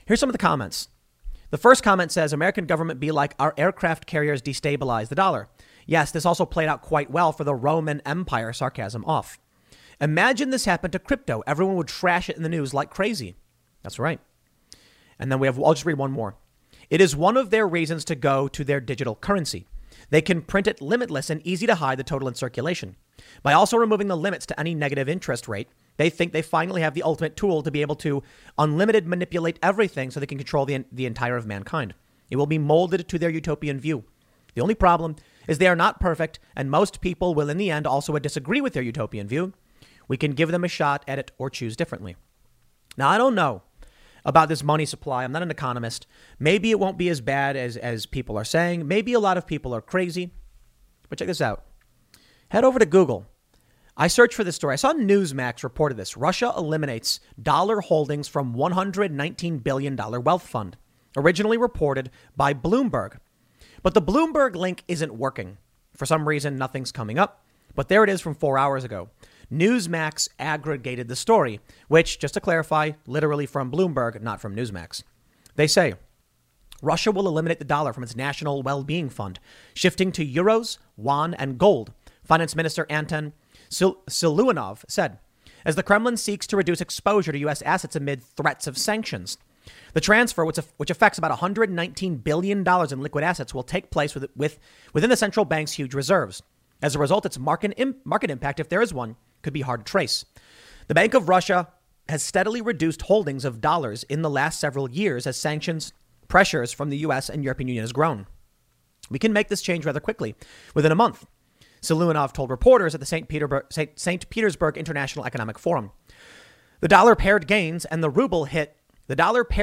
S1: Here's some of the comments. The first comment says, American government be like our aircraft carriers destabilize the dollar. Yes, this also played out quite well for the Roman Empire. Sarcasm off. Imagine this happened to crypto. Everyone would trash it in the news like crazy. That's right. And then I'll just read one more. It is one of their reasons to go to their digital currency. They can print it limitless and easy to hide the total in circulation. By also removing the limits to any negative interest rate, they think they finally have the ultimate tool to be able to unlimited manipulate everything so they can control the entire of mankind. It will be molded to their utopian view. The only problem is they are not perfect, and most people will in the end also disagree with their utopian view. We can give them a shot at it or choose differently. Now, I don't know about this money supply. I'm not an economist. Maybe it won't be as bad as people are saying. Maybe a lot of people are crazy. But check this out. Head over to Google. I searched for this story. I saw Newsmax reported this. Russia eliminates dollar holdings from $119 billion wealth fund, originally reported by Bloomberg. But the Bloomberg link isn't working. For some reason, nothing's coming up. But there it is from 4 hours ago. Newsmax aggregated the story, which, just to clarify, literally from Bloomberg, not from Newsmax. They say Russia will eliminate the dollar from its national well-being fund, shifting to euros, yuan, and gold. Finance Minister Anton Siluanov said, as the Kremlin seeks to reduce exposure to U.S. assets amid threats of sanctions. The transfer, which affects about $119 billion in liquid assets, will take place within the central bank's huge reserves. As a result, its market impact, if there is one, could be hard to trace. The Bank of Russia has steadily reduced holdings of dollars in the last several years as sanctions pressures from the U.S. and European Union has grown. We can make this change rather quickly, within a month, Siluanov told reporters at the St. Petersburg International Economic Forum. The dollar paired gains and the ruble hit the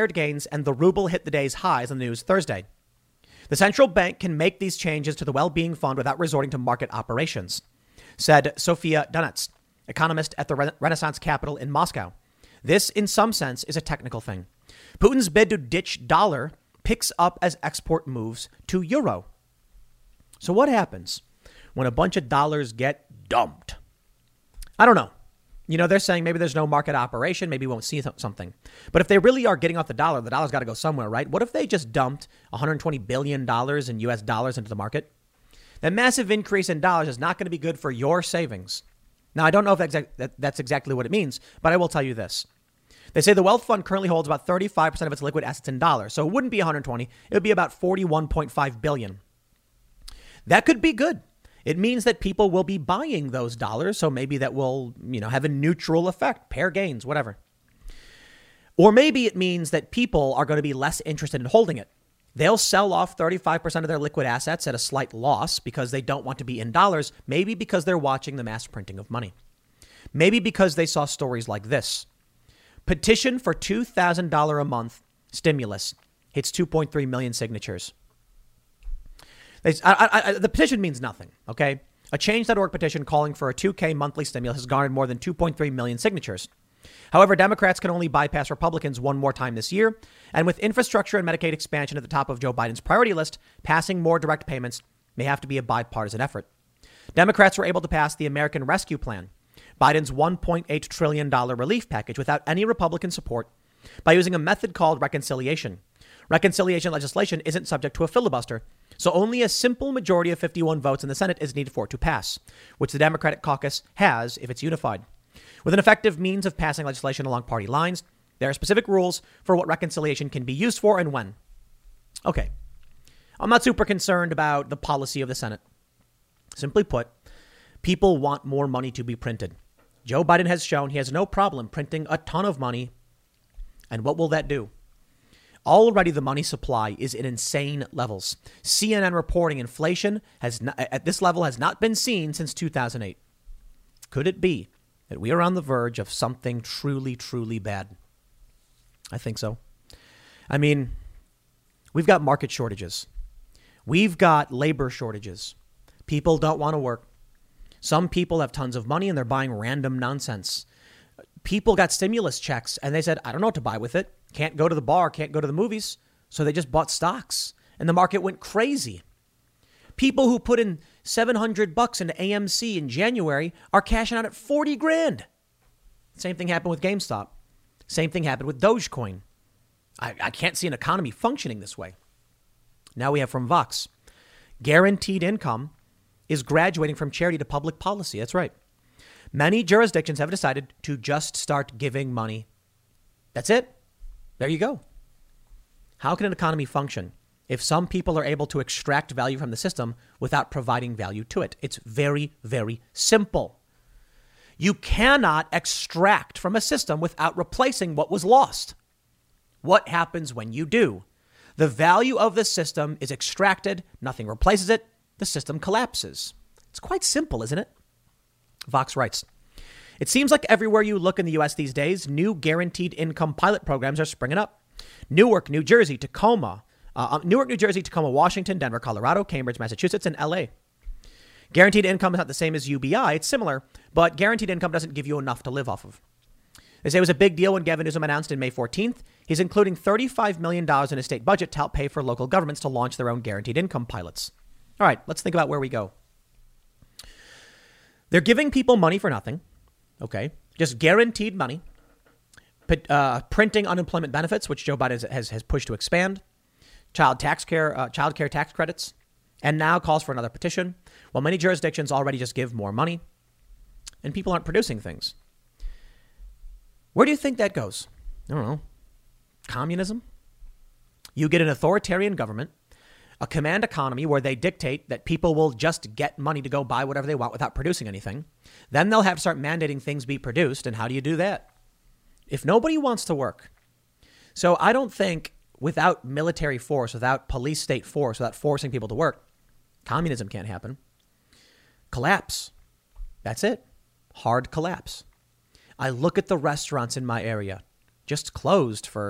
S1: day's highs on the news Thursday. The central bank can make these changes to the well-being fund without resorting to market operations, said Sofia Donets, economist at the Renaissance Capital in Moscow. This, in some sense, is a technical thing. Putin's bid to ditch dollar picks up as export moves to euro. So what happens when a bunch of dollars get dumped? I don't know. You know, they're saying maybe there's no market operation. Maybe we won't see something. But if they really are getting off the dollar's got to go somewhere, right? What if they just dumped $120 billion in U.S. dollars into the market? That massive increase in dollars is not going to be good for your savings. Now, I don't know if that's exactly what it means, but I will tell you this. They say the wealth fund currently holds about 35% of its liquid assets in dollars. So it wouldn't be 120. It would be about 41.5 billion. That could be good. It means that people will be buying those dollars. So maybe that will, have a neutral effect, pair gains, whatever. Or maybe it means that people are going to be less interested in holding it. They'll sell off 35% of their liquid assets at a slight loss because they don't want to be in dollars. Maybe because they're watching the mass printing of money. Maybe because they saw stories like this. Petition for $2,000 a month stimulus hits 2.3 million signatures. The petition means nothing, okay? A Change.org petition calling for a $2,000 monthly stimulus has garnered more than 2.3 million signatures. However, Democrats can only bypass Republicans one more time this year. And with infrastructure and Medicaid expansion at the top of Joe Biden's priority list, passing more direct payments may have to be a bipartisan effort. Democrats were able to pass the American Rescue Plan, Biden's $1.8 trillion relief package, without any Republican support by using a method called reconciliation. Reconciliation legislation isn't subject to a filibuster, so only a simple majority of 51 votes in the Senate is needed for it to pass, which the Democratic caucus has if it's unified. With an effective means of passing legislation along party lines, there are specific rules for what reconciliation can be used for and when. Okay, I'm not super concerned about the policy of the Senate. Simply put, people want more money to be printed. Joe Biden has shown he has no problem printing a ton of money. And what will that do? Already the money supply is in insane levels. CNN reporting inflation at this level has not been seen since 2008. Could it be that we are on the verge of something truly, truly bad? I think so. I mean, we've got market shortages. We've got labor shortages. People don't want to work. Some people have tons of money and they're buying random nonsense. People got stimulus checks and they said, I don't know what to buy with it. Can't go to the bar, can't go to the movies. So they just bought stocks and the market went crazy. People who put in $700 into AMC in January are cashing out at 40 grand. Same thing happened with GameStop. Same thing happened with Dogecoin. I can't see an economy functioning this way. Now we have from Vox. Guaranteed income is graduating from charity to public policy. That's right. Many jurisdictions have decided to just start giving money. That's it. There you go. How can an economy function if some people are able to extract value from the system without providing value to it? It's very, very simple. You cannot extract from a system without replacing what was lost. What happens when you do? The value of the system is extracted. Nothing replaces it. The system collapses. It's quite simple, isn't it? Vox writes, it seems like everywhere you look in the U.S. these days, new guaranteed income pilot programs are springing up. Newark, New Jersey, Tacoma, Washington, Denver, Colorado, Cambridge, Massachusetts, and L.A. Guaranteed income is not the same as UBI. It's similar, but guaranteed income doesn't give you enough to live off of. They say it was a big deal when Gavin Newsom announced in May 14th, he's including $35 million in his state budget to help pay for local governments to launch their own guaranteed income pilots. All right, let's think about where we go. They're giving people money for nothing. Okay, just guaranteed money. Printing unemployment benefits, which Joe Biden has pushed to expand. Child care tax credits. And now calls for another petition. While many jurisdictions already just give more money. And people aren't producing things. Where do you think that goes? I don't know. Communism? You get an authoritarian government, a command economy where they dictate that people will just get money to go buy whatever they want without producing anything. Then they'll have to start mandating things be produced. And how do you do that? If nobody wants to work. So I don't think without military force, without police state force, without forcing people to work, communism can't happen. Collapse. That's it. Hard collapse. I look at the restaurants in my area, just closed for,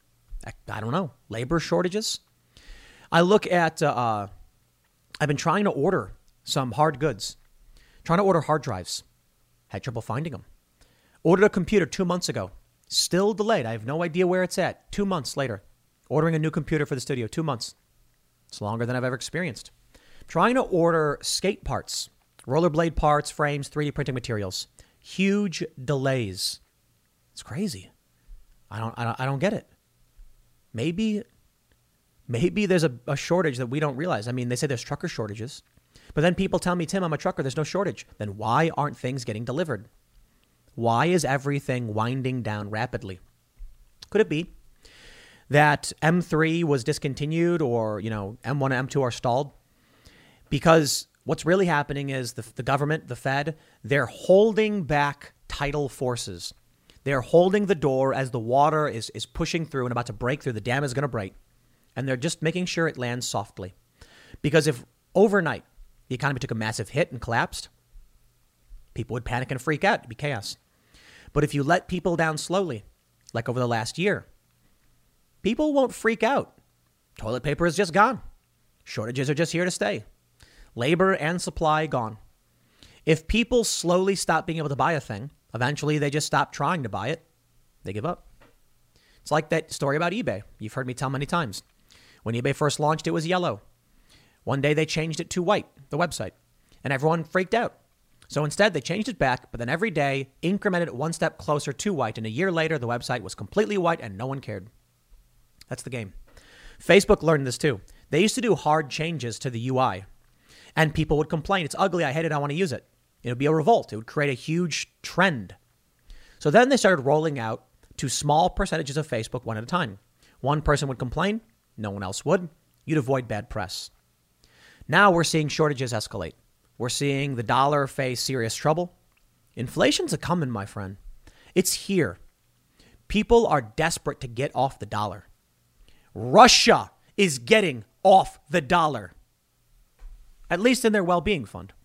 S1: I don't know, labor shortages. I look at, I've been trying to order some hard goods, trying to order hard drives. Had trouble finding them. Ordered a computer 2 months ago. Still delayed. I have no idea where it's at. 2 months later. Ordering a new computer for the studio. 2 months. It's longer than I've ever experienced. Trying to order skate parts, rollerblade parts, frames, 3D printing materials. Huge delays. It's crazy. I don't get it. Maybe there's a shortage that we don't realize. I mean, they say there's trucker shortages. But then people tell me, Tim, I'm a trucker. There's no shortage. Then why aren't things getting delivered? Why is everything winding down rapidly? Could it be that M3 was discontinued or, M1 and M2 are stalled? Because what's really happening is the government, the Fed, they're holding back tidal forces. They're holding the door as the water is pushing through and about to break through. The dam is going to break. And they're just making sure it lands softly. Because if overnight the economy took a massive hit and collapsed, people would panic and freak out. It'd be chaos. But if you let people down slowly, like over the last year, people won't freak out. Toilet paper is just gone. Shortages are just here to stay. Labor and supply gone. If people slowly stop being able to buy a thing, eventually they just stop trying to buy it. They give up. It's like that story about eBay. You've heard me tell many times. When eBay first launched, it was yellow. One day they changed it to white, the website, and everyone freaked out. So instead, they changed it back, but then every day incremented it one step closer to white. And a year later, the website was completely white and no one cared. That's the game. Facebook learned this too. They used to do hard changes to the UI and people would complain. It's ugly. I hate it. I want to use it. It would be a revolt. It would create a huge trend. So then they started rolling out to small percentages of Facebook one at a time. One person would complain. No one else would. You'd avoid bad press. Now we're seeing shortages escalate. We're seeing the dollar face serious trouble. Inflation's a coming, my friend. It's here. People are desperate to get off the dollar. Russia is getting off the dollar. At least in their well-being fund.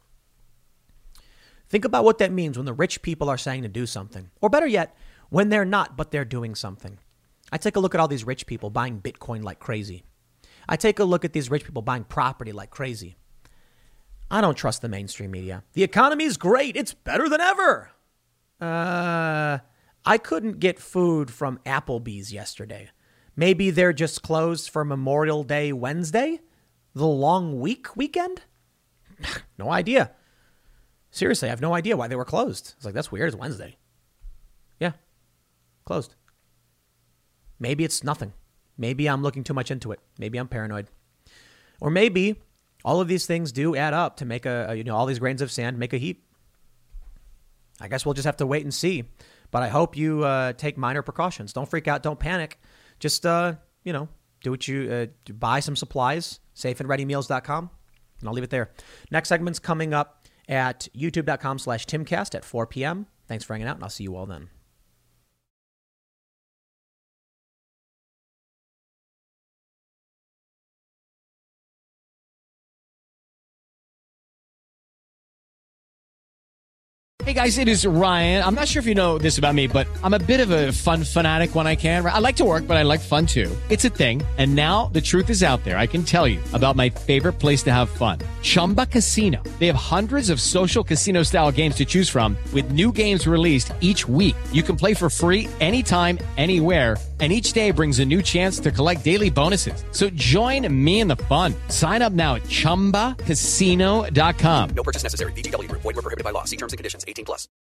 S1: Think about what that means when the rich people are saying to do something. Or better yet, when they're not, but they're doing something. I take a look at all these rich people buying Bitcoin like crazy. I take a look at these rich people buying property like crazy. I don't trust the mainstream media. The economy is great. It's better than ever. I couldn't get food from Applebee's yesterday. Maybe they're just closed for Memorial Day Wednesday? The long weekend? No idea. Seriously, I have no idea why they were closed. It's like, that's weird. It's Wednesday. Yeah. Closed. Maybe it's nothing. Maybe I'm looking too much into it. Maybe I'm paranoid. Or maybe all of these things do add up to make all these grains of sand make a heap. I guess we'll just have to wait and see. But I hope you take minor precautions. Don't freak out. Don't panic. Just, do what you buy some supplies, safeandreadymeals.com. And I'll leave it there. Next segment's coming up at youtube.com/timcast at 4 p.m. Thanks for hanging out, and I'll see you all then.
S4: Hey guys, it is Ryan. I'm not sure if you know this about me, but I'm a bit of a fun fanatic when I can. I like to work, but I like fun too. It's a thing. And now the truth is out there. I can tell you about my favorite place to have fun. Chumba Casino. They have hundreds of social casino style games to choose from with new games released each week. You can play for free anytime, anywhere. And each day brings a new chance to collect daily bonuses. So join me in the fun. Sign up now at ChumbaCasino.com.
S5: No purchase necessary. VGW Group. Void where prohibited by law. See terms and conditions. 18+.